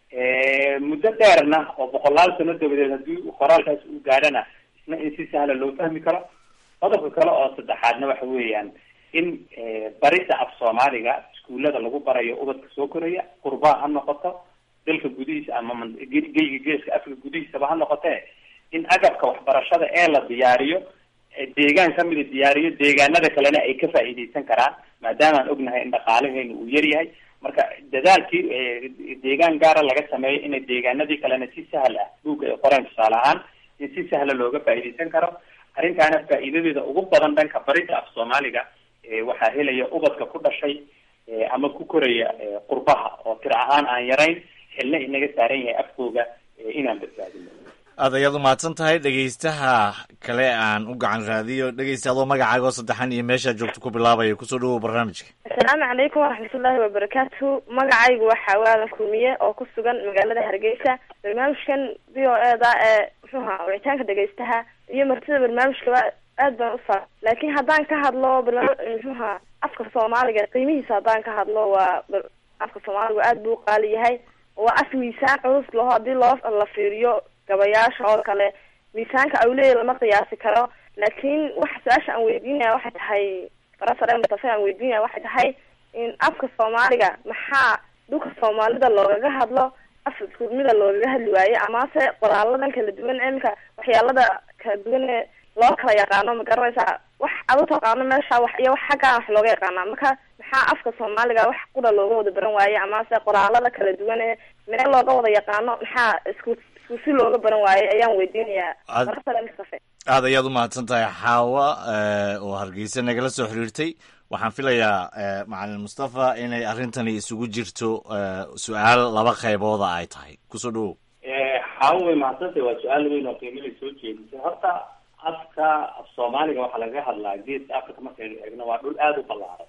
muddo dheerna oo 100 sano dabadeed haddii qoraalkaas uu gaadhana isna in si sahla loo fahmi karo. qodobka kale oo saddexaadna waxa weeyaan in barista af soomaaliga iskuullada lagu barayo ubadka soo koraya, qurbaa ha noqoto, dalka gudihiisa ama geyga geeska afrika gudihiisaba ha noqotee, in agabka waxbarashada ee la diyaariyo deegaan kamida diyaariyo, deegaanada kalena ay ka faa'iidaysan karaan maadaama aan ognahay in dhaqaalahayna uu yar yahay. marka dadaalkii deegaan gaara laga sameeyo in deegaanadii kalena si sahal ah buugga ay qoreen tusaale ahaan in si sahla looga faa'iidaysan karo. arrintaana faa'iidadeeda ugu badan dhanka barida af soomaaliga waxaa helaya ubadka ku dhashay ama ku koraya qurbaha oo tir ahaan aan yarayn, xilna inaga saaran yahay afkooga inaan badbaadino. aad ayaad umahadsan tahay. dhegeystaha kale aan u gacan raadiyo. dhegeysta adoo magacaaga oo saddexan iyo meeshaa joogto ku bilaabaya, kusoo dhawow barnaamijka. assalaamu calaykum waraxmatullaahi wabarakaatu. magacaygu waxaa waadan kulmiye oo ku sugan magaalada hargeysa. barnaamijkan v o eda ee muxuuha wicitaanka dhegeystaha iyo martida barnaamijkaba aad baan u saa. laakiin haddaan ka hadlo muxuuha afka soomaaliga qiimihiisa haddaan ka hadlo, waa afka soomaaliga aad buu qaali yahay. waa af miisaan culus laho hadii la fiiriyo gabayaasha oo kale miisaanka awleey lama qiyaasi karo. laakiin waxa su-aasha aan weydiinaya waxay tahay barasare mustafa aan weydiinaya waxay tahay in afka soomaaliga maxaa dhulka soomaalida loogaga hadlo afka iskumida loogaga hadli waaye, amase qoraaladan kala duwan imika waxyaalada kala duwan ee loo kala yaqaano ma garanaysaa wax adu taqaano meesha wax iyo wax xaggaa wax looga yaqaanaa. marka maxaa afka soomaaliga wax qura looga wada baran waaye, amase qoraalada kala duwan ee meel looga wada yaqaano maxaa isku si looga baran waaye ayaan weydiinayaa barasare mustafa. aad ayaad umahadsan tahay xaawa oo hargeysa nagala soo xiriirtay. waxaan filayaa macalin mustafa inay arrintani isugu jirto su-aal laba qaybooda ay tahay. kusoo dhawow. xaawa way mahadsantahay, waa su-aal weyn oo qiimada soo jeedisay. horta afka af soomaaliga waxaa laga hadlaa geeska africa markaynu eegno waa dhul aada u ballaaran.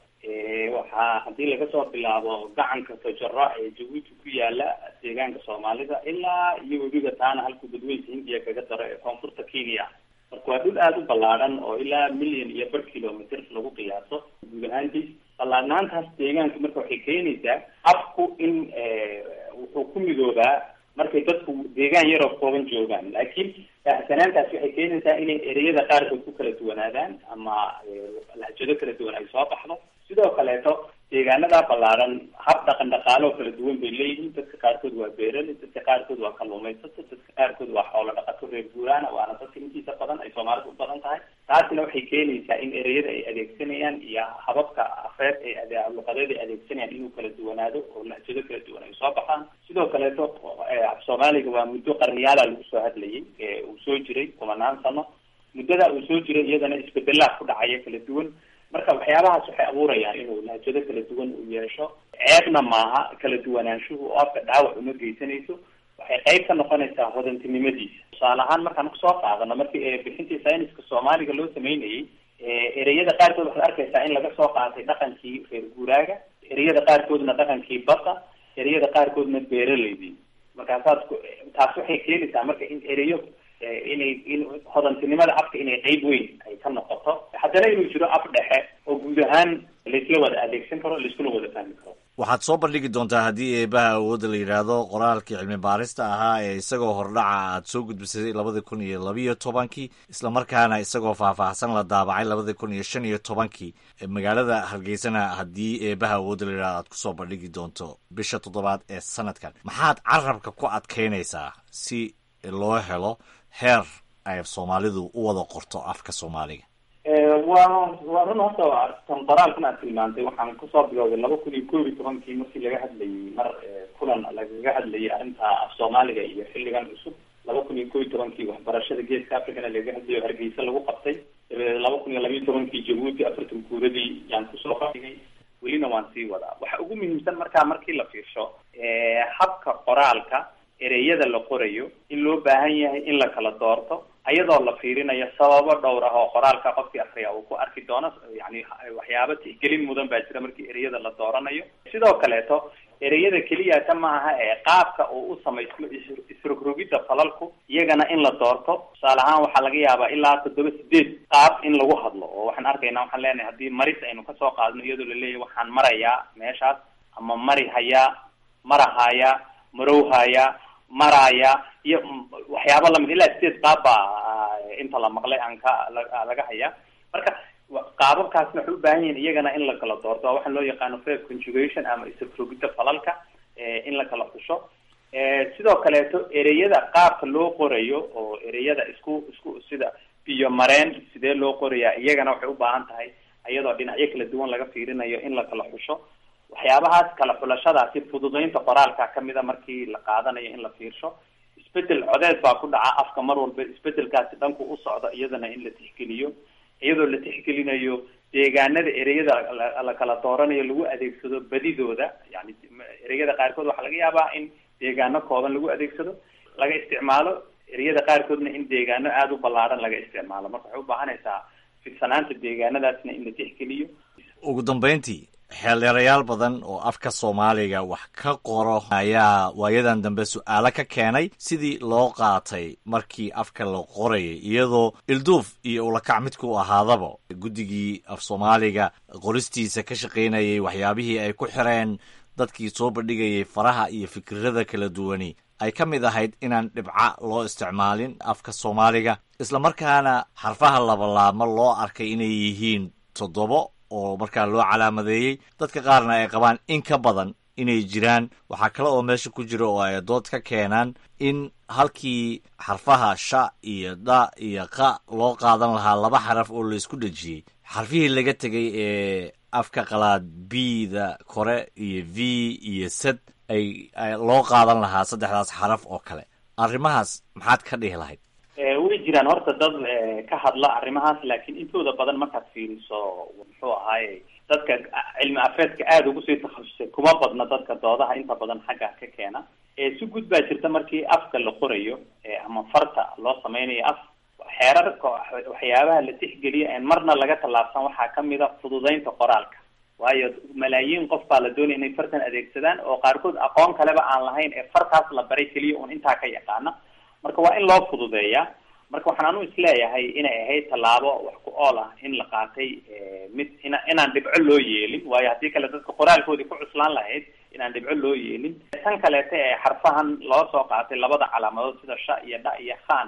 waxaa hadii laga soo bilaabo gacanka tojaro ee jabuuti ku yaala deegaanka soomaalida ilaa iyo webiga taana halkuu dadweynka hindiya kaga daro ee koonfurta kenya. marka waa dhul aada u ballaaran oo ilaa 1 milyan iyo bar kilomitr lagu qiyaaso guud ahaantiis. ballaarnaantaas deegaanka marka waxay keenaysaa afku in wuxuu ku midoobaa markay dadku deegaan yaroo kooban joogaan. laakiin baahsanaantaas waxay keenaysaa inay ereyada qaarkood ku kala duwanaadaan ama lahjado kala duwan ay soo baxdo. sidoo kaleeto deegaanada ballaaran hab dhaqan dhaqaale oo kala duwan bay leeyihiin. dadka qaarkood waa beeraley, dadka qaarkood waa kalluumaysato, dadka qaarkood waa xoolo dhaqato reer guuraana, waana dadka intiisa badan ay Soomaalidu u badan tahay. taasina waxay keenaysaa in ereyada ay adeegsanayaan iyo hababka afeed luqadeed ay adeegsanayaan inuu kala duwanaado oo lahjado kala duwan ay soo baxaan. sidoo kaleeto af Soomaaliga waa muddo qarniyaala lagu soo hadlayay, uu soo jiray kumanaan sano. muddada uu soo jiray iyadana isbedelaa ku dhacaya kala duwan. marka waxyaabahaas waxay abuurayaan inuu lahjado kala duwan u yeesho. ceebna maaha kala duwanaanshuhu oo afka dhaawac uma geysanayso, waxay qayb ka noqonaysaa hodantinimadiisa. tusaale ahaan markaan kusoo qaadano markii bixintii sayniska Soomaaliga loo sameynayay, ereyada qaarkood waxaad arkaysaa in laga soo qaatay dhaqankii reer guuraaga, ereyada qaarkoodna dhaqankii badda, ereyada qaarkoodna beeraleydii. markaasaas taas waxay keenaysaa marka in ereyo in hodantinimada afka inay qayb weyn ay ka noqoto. haddana inuu jiro af dhexe oo guud ahaan laisla wada adeegsan karo, laiskula wada fahmi karo. waxaad soo bandhigi doontaa haddii eebaha awoodda la yidhaahdo qoraalkii cilmi baarista ahaa ee isagoo hordhaca aad soo gudbisay 2012 islamarkaana isagoo faahfaahsan la daabacay 2015 magaalada Hargeysana haddii eebaha awoodda la yidhahdo aad kusoo bandhigi doonto bisha 7 ee sanadkan. maxaad carabka ku adkeynaysaa si loo helo heer ay Soomaalidu u wada qorto afka Soomaaliga? waa run horta tan qoraalkan aad tilmaantay waxaan kusoo bilowday 2011 markii laga hadlayay mar kulan lagaga hadlayay arrinta af Soomaaliga iyo xilligan cusub. 2011 waxbarashada geeska Afrikana laga hadlayo Hargeysa lagu qabtay. 2012 Jabuuti 40 guuradii yaan kusoo qabtay. welina waan sii wadaa. waxa ugu muhiimsan markii la fiirsho habka qoraalka ereyada la qorayo in loo baahan yahay in la kala doorto ayadoo la fiirinayo sababo dhowr ah oo qoraalka qofkii akhriya uu ku arki doono. yani waxyaabo tixgelin mudan baa jira markii ereyada la dooranayo. sidoo kaleeto ereyada keliya ka maaha ee qaabka uu u samaysmo isrogrogidda falalku iyagana in la doorto. tusaale ahaan waxaa laga yaabaa ilaa 7-8 qaab in lagu hadlo oo waxaan arkaynaa, waxaan leenahay haddii maris aynu kasoo qaadno iyadoo la leeyahay waxaan marayaa meeshaas, ama mari hayaa, marahayaa, marowhayaa, maraya iyo waxyaabo lamid ilaa 8 qaab baa inta la maqlay aan laga hayaa. marka qaababkaasna waxay u baahan yihiin iyagana in la kala doorto. waxaan loo yaqaano verb conjugation ama isrogrogidda falalka in la kala xusho. sidoo kaleeto ereyada qaabka loo qorayo oo ereyada isku sida biyo mareen sidee loo qorayaa iyagana waxay u baahan tahay iyadoo dhinacyo kala duwan laga fiirinayo in la kala xusho. waxyaabahaas kala xulashadaasi fududeynta qoraalka kamida markii la qaadanayo in la fiirsho. isbedel codeed baa ku dhaca afka mar walba, isbedelkaasi dhanku u socda iyadana in la tixgeliyo. iyadoo la tixgelinayo deegaanada ereyada la kala dooranayo lagu adeegsado badidooda. yani ereyada qaarkood waxaa laga yaabaa in deegaano kooban lagu adeegsado laga isticmaalo, ereyada qaarkoodna in deegaano aada u ballaaran laga isticmaalo. marka waxay u baahanaysaa fidsanaanta deegaanadaasna in la tixgeliyo. ugu dambeyntii xeeldheerayaal badan oo afka Soomaaliga wax ka qoro ayaa waayadan dambe su'aalo ka keenay sidii loo qaatay markii afka la qorayay, iyadoo ilduuf iyo ulakac midku ahaadaba guddigii af Soomaaliga qoristiisa ka shaqaynayay waxyaabihii ay ku xireen dadkii soo bandhigayay faraha iyo fikrada kala duwani ay ka mid ahayd inaan dhibca loo isticmaalin afka Soomaaliga, isla markaana xarfaha labalaabma loo arkay inay yihiin 7 oo markaa loo calaamadeeyey. dadka qaarna ay qabaan in ka badan inay jiraan. waxaa kale oo meesha ku jira oo ay dood ka keenaan in halkii xarfaha sha iyo da iyo qa loo qaadan lahaa 2 xaraf oo la isku dhejiyey, xarfihii laga tegay ee afka qalaad b-da kore iyo v iyo z ay loo qaadan lahaa 3daas xaraf oo kale. arrimahaas maxaad ka dhihi lahayd? way jiraan horta dad ka hadla arrimahaas, laakiin intooda badan markaad fiiriso muxuu ahaaye dadka cilmi afeedka aada ugu sii takhasusay kuma badna dadka doodaha inta badan xagga ka keena. si guud baa jirta markii afka la qorayo ama farta loo sameynayo af xeerarka waxyaabaha la tixgeliyo en marna laga tallaabsan waxaa kamid a fududeynta qoraalka. waayo malaayiin qof baa la doonaya inay fartan adeegsadaan oo qaarkood aqoon kaleba aan lahayn ee fartaas la baray keliya un intaa ka yaqaana. marka waa in loo fududeeyaa. marka waxaan anu isleeyahay inay ahayd tallaabo wax ku ool ah in la qaatay mid inaan dhibco loo yeelin, waayo haddii kale dadka qoraalkoodii ku cuslaan lahayd inaan dhibco loo yeelin. tan kaleeta ee xarfahan loo soo qaatay 2 calaamadood sida sha iyo dha iyo khana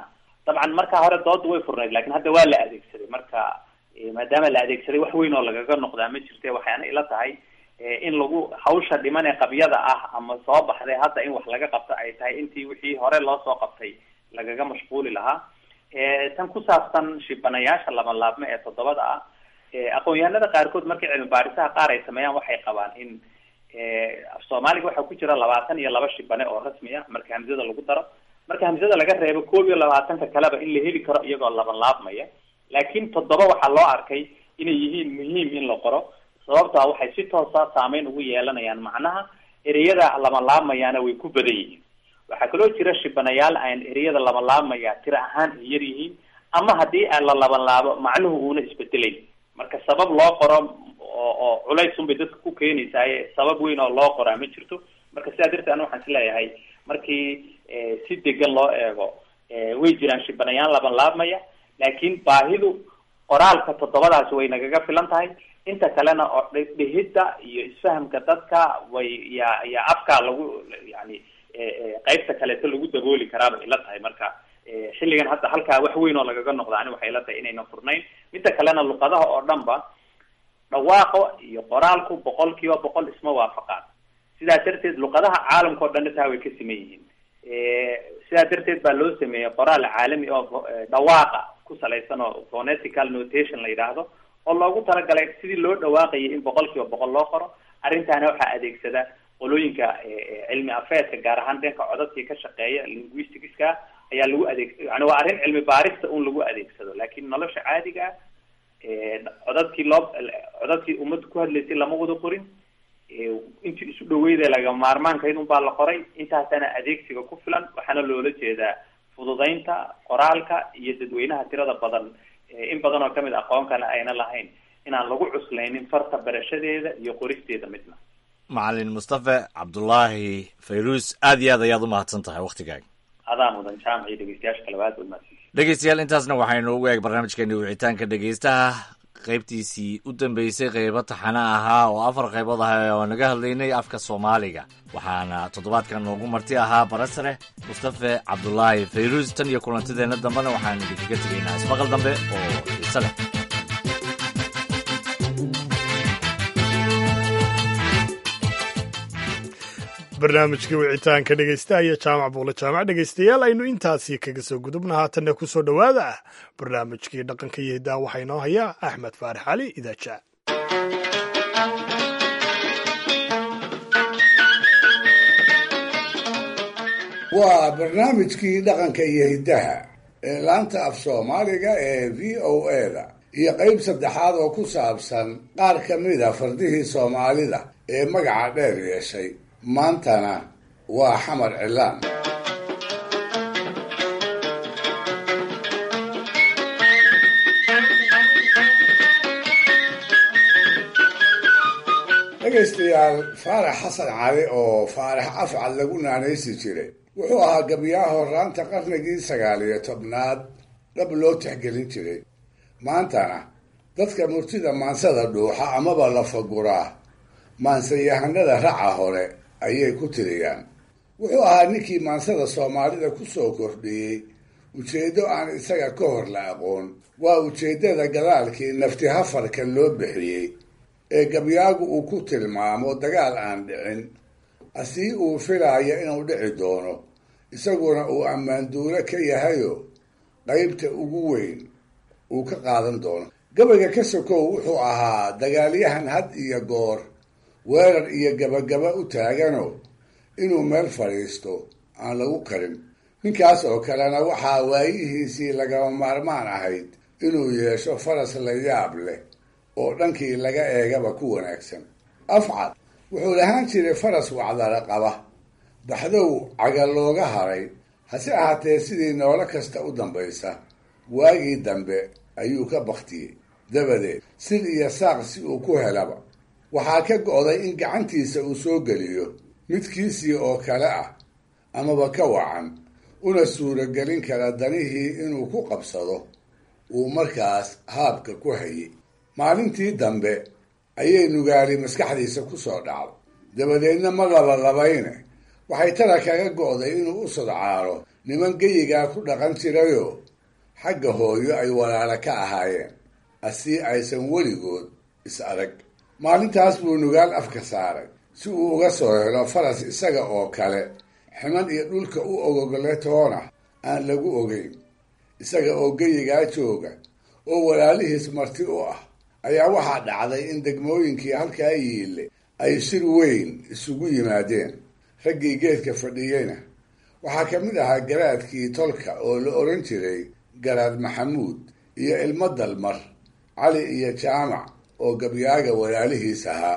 dabcan markaa hore dooda way furnayd lakin hadda waa la adeegsaday, marka maadaama la adeegsaday wax weyn oo lagaga noqdaa ma jirte. waxayna ila tahay in lagu hawsha dhiman ee qabyada ah ama soo baxday hadda in wax laga qabto ay tahay intii wixii hore loo soo qabtay lagaga mashquuli lahaa. tan ku saabsan shibanayaasha lama laabme ee 7 ah, aqoon-yahanada qaarkood markay cilmi baarisaha qaar ay sameeyaan waxay qabaan in Soomaaliga waxaa ku jira 22 shibane oo rasmi ah marka hamzada lagu daro. marka hamzada laga reebo 21 kaleba in la heli karo iyagoo laban laabmaya, laakiin 7 waxaa loo arkay inay yihiin muhiim in la qoro, sababtaa waxay si toosa saameyn ugu yeelanayaan macnaha ereyada lama laabmayana way ku badan yihiin. waxaa kaloo jira shibanayaal aan ereyada lama laabmaya tiro ahaan yar yihiin, ama haddii aan la laban laabo macnuhu uuna isbedelayn. marka sabab loo qoro oo culays unbay dadka ku keenaysaa, sabab weyn oo loo qoraa ma jirto. marka sidaa darteed aniga waxaan isleeyahay markii si degan loo eego way jiraan shibanayaal laban laabmaya, laakiin baahidu qoraalka 7daas way nagaga filan tahay. inta kalena oo dhihidda iyo isfahamka dadka way ya afka lagu yani qaybta kaleeto lagu dabooli karaaba ila tahay. marka xilligan hadda halkaa wax weyn oo lagaga noqda ani waxay ila tahay inayna furnayn. midda kalena luqadaha oo dhanba dhawaaqo iyo qoraalku 100% isma waafaqaan. sidaa darteed luqadaha caalamka oo dhan taa way ka siman yihiin. sidaa darteed baa loo sameeyay qoraal caalami oo dhawaaqa ku salaysan oo phonetical notation la yidhaahdo, oo loogu talagalay sidii loo dhawaaqayay in 100% loo qoro. arrintaana waxaa adeegsada qolooyinka cilmi afeedka, gaar ahaan dhanka codadkii ka shaqeeya linguisticska ayaa lagu yani waa arrin cilmi baarista un lagu adeegsado, laakiin nolosha caadiga codadkii ummadda ku hadlaysay lama wada qorin. intii isu dhaweyda laga maarmaanka in unbaa la qoray. intaasana adeegsiga ku filan, waxaana loola jeedaa fududaynta qoraalka iyo dadweynaha tirada badan in badan oo kamid aqoonkana ayna lahayn inaan lagu cuslaynin farta barashadeeda iyo qoristeeda midna. macalin Mustafa Cabdullaahi Fayrus, aad iyo aad ayaad u mahadsan tahay waqtigaaga. adaa mudan jaamac iyo dhegeystayaasha kale aad u mahadsan. dhegeystayaal, intaasna waxaynu ugu eeg barnaamijkeeni wicitaanka dhegeystaha qaybtiisii u dambeysay qaybo taxana ahaa oo 4 qaybood ah oo naga hadlaynay afka Soomaaliga. waxaana toddobaadkan noogu marti ahaa barasare Mustafa Cabdullaahi Fayrus. tan iyo kulantideena dambena waxaan idinkaga tegaynaa ismaqal dambe oo xiiso leh. barnaamijkii wicitaanka dhegeystaha iyo jaamac buule jaamac. dhegeystayaal, aynu intaasi kaga soo gudubna haatanna ku soo dhowaada barnaamijkii dhaqanka iyo hidaha. waxaa inoo hayaa Axmed Faarax Cali Idaaja. waa barnaamijkii dhaqanka iyo hidaha ee laanta af soomaaliga ee v o a-da iyo qayb 3aad oo ku saabsan qaar ka mida fardihii soomaalida ee magaca dheer yeeshay. maantana waa xamar cilaan. dhegaystayaal, faarax xasan cali oo faarax afcad lagu naanaysi jiray wuxuu ahaa gabyaha horaanta qarnigii 19aad dhab loo tixgelin jiray. maantana dadka murtida maansada dhuuxa amaba la faguraa maansayahanada raca hore ayay ku tiriyaan. wuxuu ahaa ninkii maansada soomaalida ku soo kordhiyey ujeeddo aan isaga ka hor la aqoon. waa ujeeddada gadaalkii nafti hafarka loo bixiyey ee gabyaagu uu ku tilmaamo dagaal aan dhicin, asii uu filaayo inuu dhici doono, isaguna uu ammaanduulo ka yahayo qaybta ugu weyn uu ka qaadan doono. gabayga ka sokow wuxuu ahaa dagaalyahan had iyo goor weerar iyo gabagaba u taagano inuu meel fadhiisto aan lagu karin. ninkaas oo kalena waxaa waayihiisii lagama maarmaan ahayd inuu yeesho faras la yaab leh oo dhankii laga eegaba ku wanaagsan. afcad wuxuu lahaan jiray faras wacdala qaba, baxdow caga looga haray, hase ahaatee sidii noolo kasta u dambaysa waagii dambe ayuu ka baktiyey. dabadeed sil iyo saaq si uu ku helaba waxaa ka go'day in gacantiisa uu soo geliyo midkiisii oo kale ah amaba ka wacan, una suuragelin kara danihii inuu ku qabsado uu markaas haabka ku hayay. maalintii dambe ayay nugaali maskaxdiisa ku soo dhacday. dabadeedna ma labalabayne waxay tala kaga go'day inuu u sodcaaro niman geyigaa ku dhaqan jirayoo xagga hooyo ay walaalo ka ahaayeen asii aysan weligood is arag. maalintaas buu nugaal afka saaray si uu uga soo helo faras isaga oo kale ximan iyo dhulka u ogogole toona aan lagu ogeyn. isaga oo geyigaa jooga oo walaalihiis marti u ah ayaa waxaa dhacday in degmooyinkii halkaa yiille ay shir weyn isugu yimaadeen. raggii geedka fadhiyeyna waxaa ka mid ahaa garaadkii tolka oo la odhan jiray garaad maxamuud iyo ilmo dalmar, cali iyo jaamac oo gabyaaga walaalihiis ahaa.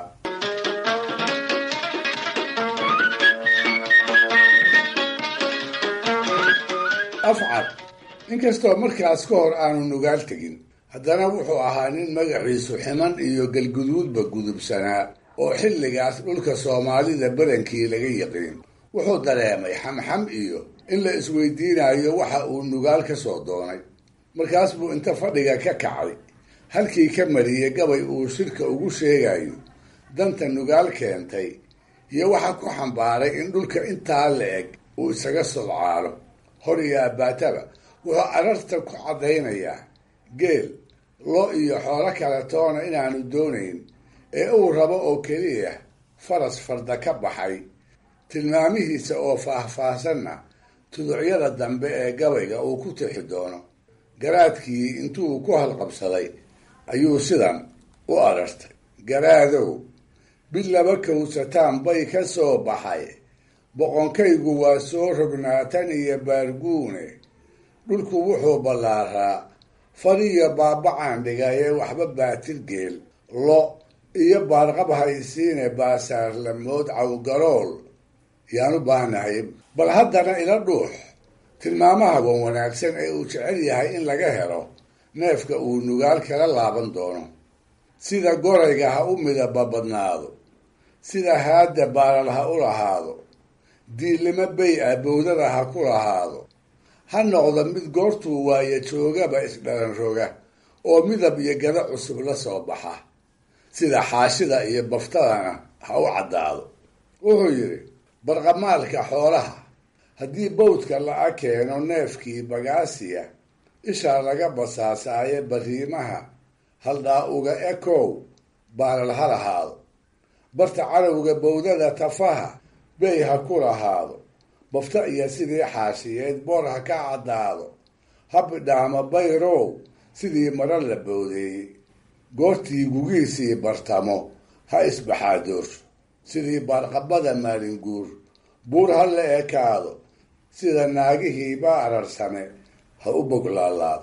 afcad inkastoo markaas ka hor aanu nugaal tegin, haddana wuxuu ahaa nin magaciisu ximan iyo galguduudba gudubsanaa oo xilligaas dhulka soomaalida badankii laga yiqiin. wuxuu dareemay xamxam iyo in la isweydiinayo waxa uu nugaal ka soo doonay. markaas buu inta fadhiga ka kacay halkii ka mariyey gabay uu shirka ugu sheegayo danta nugaal keentay iyo waxa ku xambaaray in dhulka intaa la eg uu isaga sodcaalo. hor iyo abbaataba wuxuu ararta ku caddaynayaa geel, lo iyo xoolo kale toona inaanu doonayn ee uu rabo oo keliya faras farda ka baxay. tilmaamihiisa oo faahfaahsanna tuducyada dambe ee gabayga uu ku tixi doono. garaadkii intuu ku halqabsaday ayuu sidan u arartay: garaadow, bil laba kowsataan bay ka soo baxay, boqonkaygu waa soo rognaatan iyo baarguune, dhulku wuxuu ballaaraa fariyo baabacaan dhigayee waxba baatir geel, lo iyo baarqab haysiine baasaar lamood cawgarool yaan u baahnahay. bal haddana ila dhuux tilmaamaha wan wanaagsan ee uu jecel yahay in laga helo neefka uu nugaal kala laaban doono. sida gorayga ha u midaba badnaado, sida haadda baalal ha u lahaado, diilimo bay ah bowdada ha ku lahaado, ha noqdo mid goortuu waaye joogaba isdhalan roga oo midab iyo gada cusub la soo baxa, sida xaashida iyo baftadana ha u caddaado. wuxuu yidhi barqamaalka xoolaha haddii bawdka la-a keeno neefkii bagaasiya, ishaa laga basaasaaye bariimaha haldhaa uga ekow baalal ha lahaado, barta carowga bowdada tafaha bey ha ku lahaado, bafta iyo sidii xaashiyeed boor ha ka caddaado, ha bidhaamo bayrow sidii maro la bowdeeyey, goortii gugiisii bartamo ha isbaxaadoorsho, sidii baarqabada maalinguur buur ha la ekaado, sida naagihii baararsame ha u boglaalaado.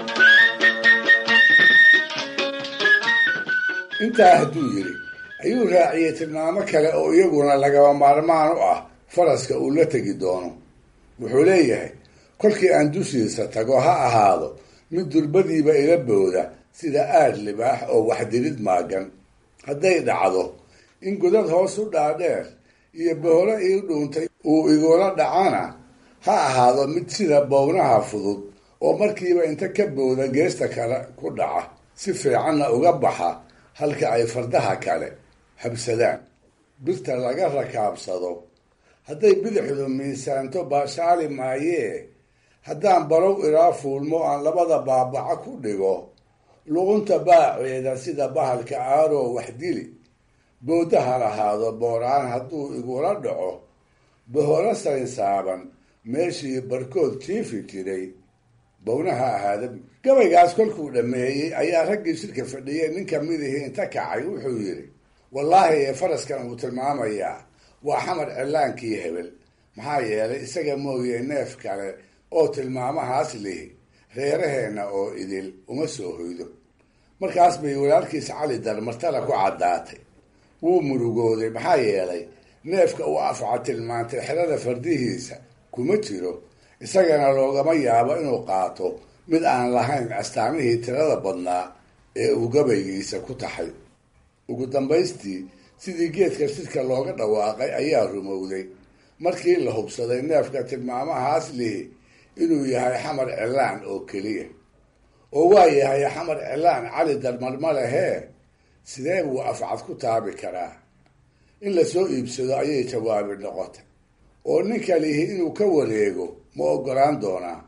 intaa hadduu yidhi ayuu raaciyey tilmaamo kale oo iyaguna lagaba maarmaan u ah faraska uu la tegi doono. wuxuu leeyahay: kolkii aan dushiisa tago ha ahaado mid durbadiiba ila booda sida aad libaax oo waxdirid maagan. hadday dhacdo in godad hoos u dhaadheer iyo boholo ii dhuuntay uu igula dhacana ha ahaado mid sida bownaha fudud oo markiiba inta ka booda geesta kale ku dhaca, si fiicanna uga baxa halka ay fardaha kale habsadaan. birta laga rakaabsado hadday bidixdu miisaanto baashaali maayee, haddaan barow ilaa fuulmo aan labada baabaca ku dhigo, luqunta baaceeda sida bahalka aaroo wax dili, booda ha lahaado booraan hadduu igula dhaco, boholo saynsaaban meeshii barkood jiifi jiray, bownaha ahaada. gabaygaas kolkuu dhammeeyey ayaa raggii shirka fadhiyey nin ka midihii inta kacay wuxuu yidhi: wallaahi ee faraskan uu tilmaamayaa waa xamar celaankii hebel, maxaa yeelay isaga mooye neef kale oo tilmaamahaas lihi reeraheenna oo idil uma soo hoydo. markaas bay walaalkiis cali darmartala ku caddaatay. wuu murugooday maxaa yeelay neefka uu afca tilmaantay xerada fardihiisa kuma jiro, isagana loogama yaabo inuu qaato mid aan lahayn astaamihii tirada badnaa ee uu gabaygiisa ku taxay. ugu dambaystii sidii geedka shirka looga dhawaaqay ayaa rumowday markii la hubsaday neefka tilmaamahaas lihi inuu yahay xamar celaan oo keliya. oo waa yahay xamar celaan cali darmarma lehee, sidee buu afcad ku taabi karaa? in la soo iibsado ayay jawaabi noqotay. oo ninka lihi inuu ka wareego ma ogolaan doonaa?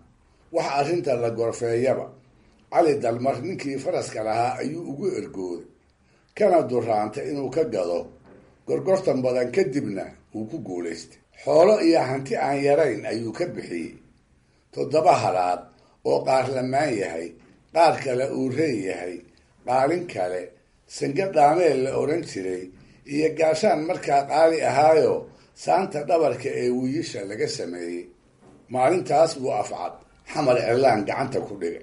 wax arrinta la gorfeeyaba cali dalmar ninkii faraska lahaa ayuu ugu ergooday kana duraantay inuu ka gado gorgortan badan kadibna uu ku guulaystay xoolo iyo hanti aan yarayn ayuu ka bixiyey 7 halaad oo qaar lamaan yahay qaar kale uu reen yahay qaalin kale sange dhaameel la odhan jiray iyo gaashaan markaa qaali ahaayo saanta dhabarka ee wiilasha laga sameeyey maalintaas buu afcad xamar cilaan gacanta ku dhigay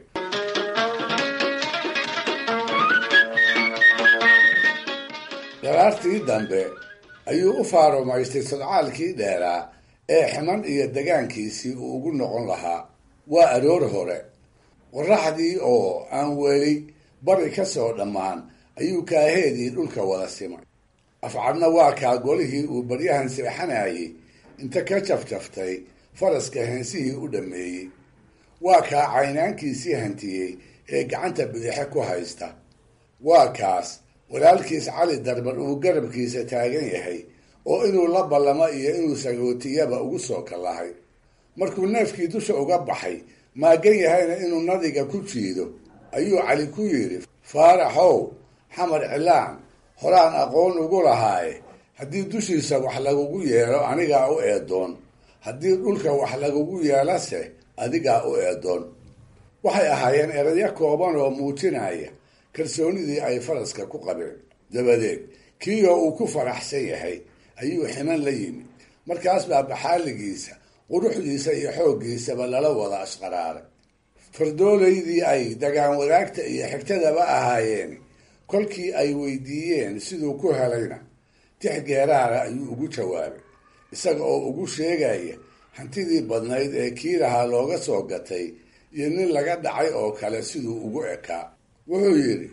daraartii dambe ayuu u faarumaystay sodcaalkii dheeraa ee ximan iyo degaankiisii uu ugu noqon lahaa waa aroor hore qorraxdii oo aan weli bari ka soo dhammaan ayuu kaaheedii dhulka wada simay afcadna waa kaa golihii uu baryahan seexanayay inta ka jafjaftay faraska heensihii u dhammeeyey waa kaa caynaankiisii hantiyey ee gacanta bidixe ku haysta waa kaas walaalkiis cali darbar uu garabkiisa taagan yahay oo inuu la ballamo iyo inuu sagootiyaba ugu soo kallahay markuu neefkii dusha uga baxay maagan yahayna inuu nadiga ku jiido ayuu cali ku yidhi faaraxow xamar cilaan horaan aqoon ugu lahaaye haddii dushiisa wax lagugu yeelo anigaa u eedoon haddii dhulka wax lagugu yeelase adigaa u eedoon waxay ahaayeen erayo kooban oo muujinaya kalsoonidii ay faraska ku qabeen dabadeed kiiyoo uu ku faraxsan yahay ayuu ximan la yimid markaas baa baxaaligiisa quruxdiisa iyo xooggiisaba lala wada ashqaraaray fardoolaydii ay dagaan wadaagta iyo xigtadaba ahaayeen kolkii ay weydiiyeen siduu ku helayna tix geeraara ayuu ugu jawaabay isaga oo ugu sheegaya hantidii badnayd ee kiilahaa looga soo gatay iyo nin laga dhacay oo kale siduu ugu ekaa wuxuu yidhi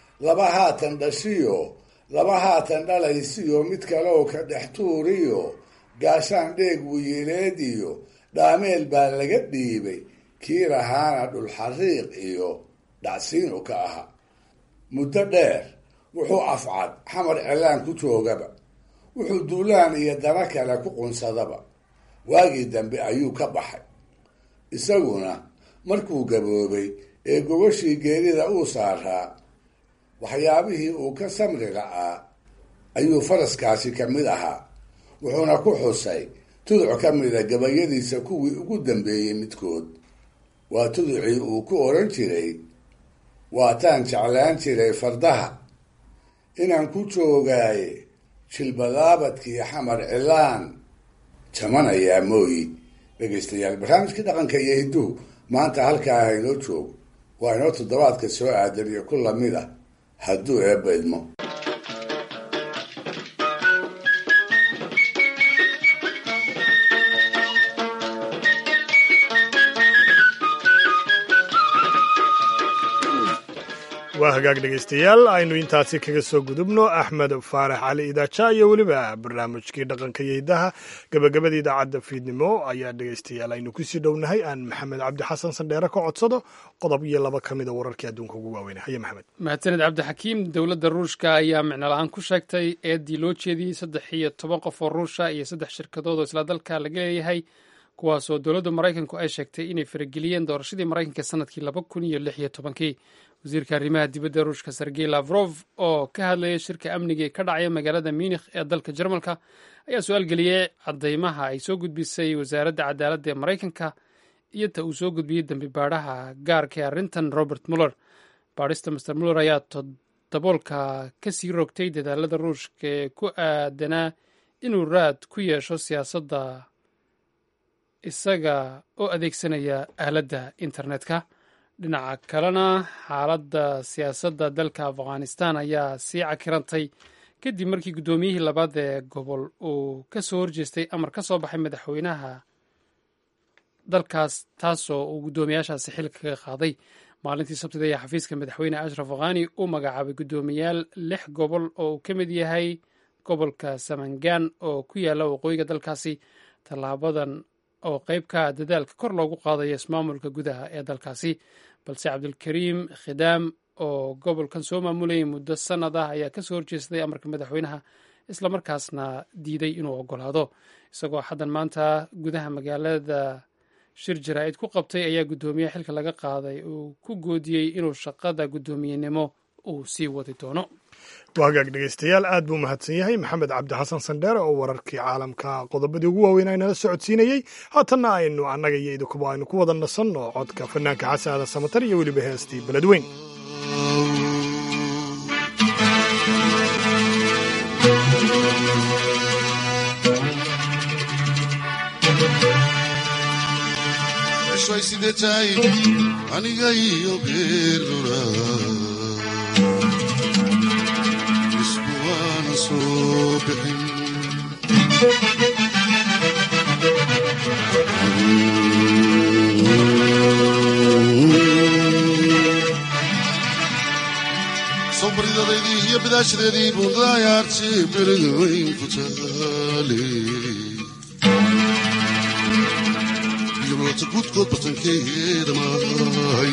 2 haatan dhashiyo 2 haatan dhalaysiyo mid kaleoo ka dhex tuuriyo gaashaan dheeg wiyileed iyo dhaameel baa laga dhiibay kii lahaana dhul xariiq iyo dhacsiinu ka ahaa muddo dheer wuxuu afcad xamar cilaan ku joogaba wuxuu duulaan iyo dana kale ku qunsadaba waagii dambe ayuu ka baxay isaguna markuu gaboobay ee gogashii geerida uu saaraa waxyaabihii uu ka samri la'aa ayuu faraskaasi ka mid ahaa wuxuuna ku xusay tuduc ka mida gabayadiisa kuwii ugu dambeeyey midkood waa tuducii uu ku odhan jiray waataan jeclaan jiray fardaha inaan ku joogaaye jilbadaabadkii xamar cilaan jamanayaa mooyi dhegaystayaal barnaamijkii dhaqanka iyo hidduhu maanta halkaa haynoo joogo waa inoo toddobaadka soo aadan iyo ku lamid ah hadduu eebba idmo waa hagaag dhegaystayaal aynu intaasi kaga soo gudubno axmed faarax cali idaaja iyo weliba barnaamijkii dhaqanka iyo hiddaha gabagabada idaacadda fiidnimo ayaa dhegaystayaal aynu kusii dhownahay aan maxamed cabdi xasan sandheere ka codsado qodob iyo 2 ka mida wararkii adduunka ugu waaweynay haye maxamed mahadsaned cabdixakiim dowladda ruushka ayaa micno la-aan ku sheegtay eedii loo jeediyey 13 qof oo ruusha iyo 3 shirkadood oo isla dalka laga leeyahay kuwaasoo dowladda maraykanku ay sheegtay inay farageliyeen doorashadii maraykanka sanadkii 2016 wasiirka arrimaha dibadda ruushka sergey lavrov oo ka hadlayay shirka amniga ee ka dhacaya magaalada munikh ee dalka jarmalka ayaa su-aal geliyey cadeymaha ay soo gudbisay wasaaradda cadaaladda ee maraykanka iyo ta uu soo gudbiyey dambi baadhaha gaarka ee arrintan robert muller baadhista master muller ayaa daboolka ka sii rogtay dadaalada ruushka ee ku aadanaa inuu raad ku yeesho siyaasadda isaga oo adeegsanaya aaladda internetka dhinaca kalena xaaladda siyaasadda dalka afghanistan ayaa sii cakirantay kadib markii guddoomiyihii labaad ee gobol uu ka soo horjeestay amar ka soo baxay madaxweynaha dalkaas taasoo uu guddoomiyaashaasi xilka kaga qaaday maalintii sabtida ayaa xafiiska madaxweyne ashraf ghani u magacaabay guddoomiyaal 6 gobol oo uu ka mid yahay gobolka samangan oo ku yaala waqooyiga dalkaasi tallaabadan oo qayb ka dadaalka kor loogu qaadayo ismaamulka gudaha ee dalkaasi balse cabdulkariim khidaam oo gobolkan soo maamulayay muddo sanad ah ayaa kasoo horjeestay amarka madaxweynaha islamarkaasna diiday inuu ogolaado isagoo xaddan maanta gudaha magaalada shir jaraa'id ku qabtay ayaa guddoomiyaha xilka laga qaaday uu ku goodiyey inuu shaqada guddoomiyenimo uu sii wadi doono. hagaag dhegeystayaal aad buu mahadsan yahay maxamed cabdi xasan sandheere oo wararkii caalamka qodobadii ugu waaweyn aynala socodsiinayey. haatanna aynu annaga iyo idinkuba aynu ku wada nasanno codka fanaanka xasan aadan samatar iyo weliba heestii beledweyn. aniga iyo geerdura iskuwaana soo bixin sobridadaydii iyo bidaashadeedii buundaayaarti beledweyn ku taale gudkood batankeeda maahay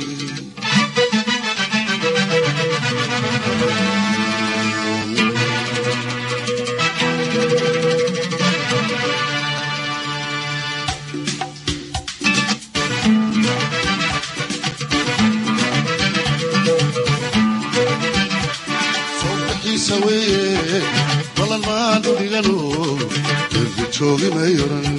sawbixiisa weeye balan maanu dhigano erga joogi may oran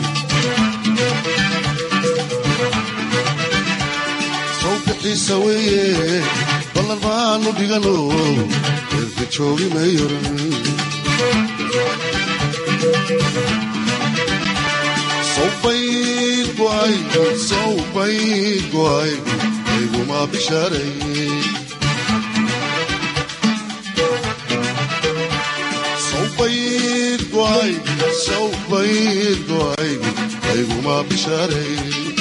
sawbixiisa weeye ballan maanu dhigano erga joogi may oran sawbayd go'ay ayguma bishaaray sawbayd go'ay ayguma bishaaray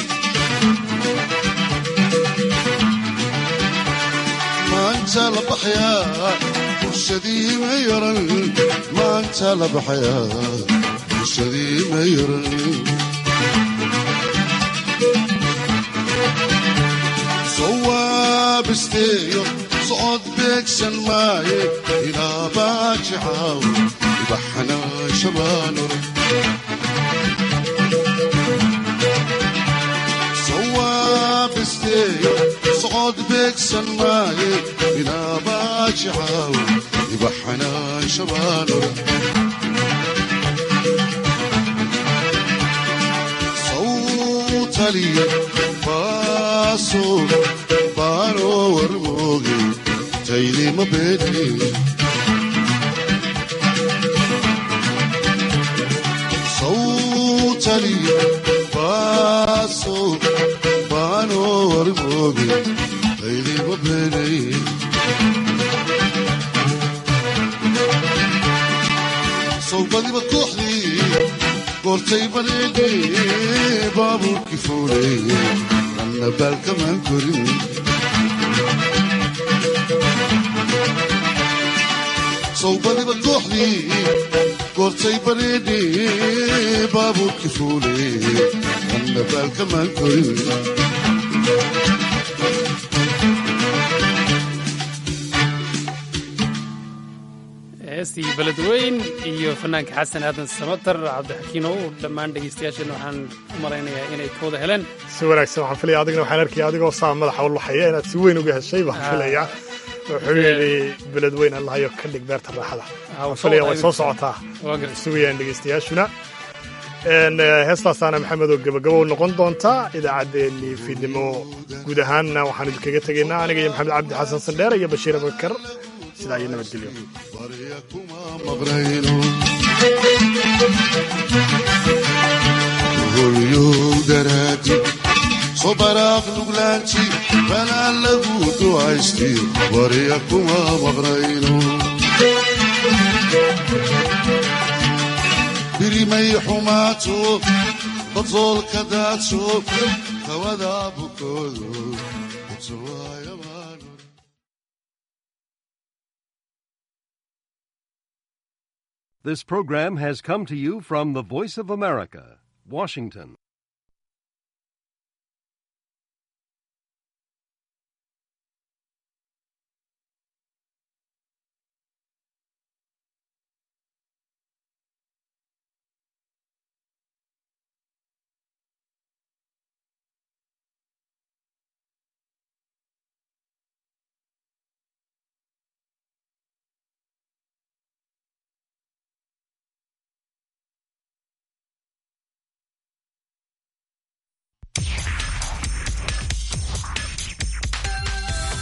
maanta la baxayaa bulshadii ma yaran maanta la baxayaa bulshadii ma yaran sawaabisteeyo socod beegsan maaye ilaa baajicaaw ibaxanaa shabaanor sawaabisteeyo socod beegsan maaye ilaa baajicaaw ibaxanaa shabaanor sawtaliya baaso baanoo warmooge taydima beedni sawtaliya baaso baanoo warmooge taydima beednay sawbadiba kooxdii goortay baneede baabuurkii fuuleeye anna baalkamaan korin sawbadiba kooxdii goortay baneede baabuurkii fuuleeye anna baalkamaan korin heestii beledweyn iyo fanaanka xasan aadan samatar cabdixakiin oo dhammaan dhegeystayaasheenna waxaan u malaynayaa inay ka wada heleen si wanaagsan. waxaan filaya adigna waxaan arkaya adigoo saa madaxa u luxaya inaad si weyn uga heshay baan filaya. wuxuu yidhi beledweyn allahayo ka dhig beerta raaxada. waxaan filaya way soo socotaa sugayaan dhegeystayaashuna. heestaasaana maxamedoo gabagabo noqon doontaa idaacaddeenii fiidnimo guud ahaanna waxaan idinkaga tegaynaa aniga iyo maxamed cabdi xasan sandheere iyo bashiir abubakar sidaa iyo nabadgelyo. holyow daraadi soo baraaq nuglaanti balaan lagu ducaysti warya kuma maqnayno birimay xumaato badoolka daadsho kawada bukoodo This program has come to you from the Voice of America, Washington.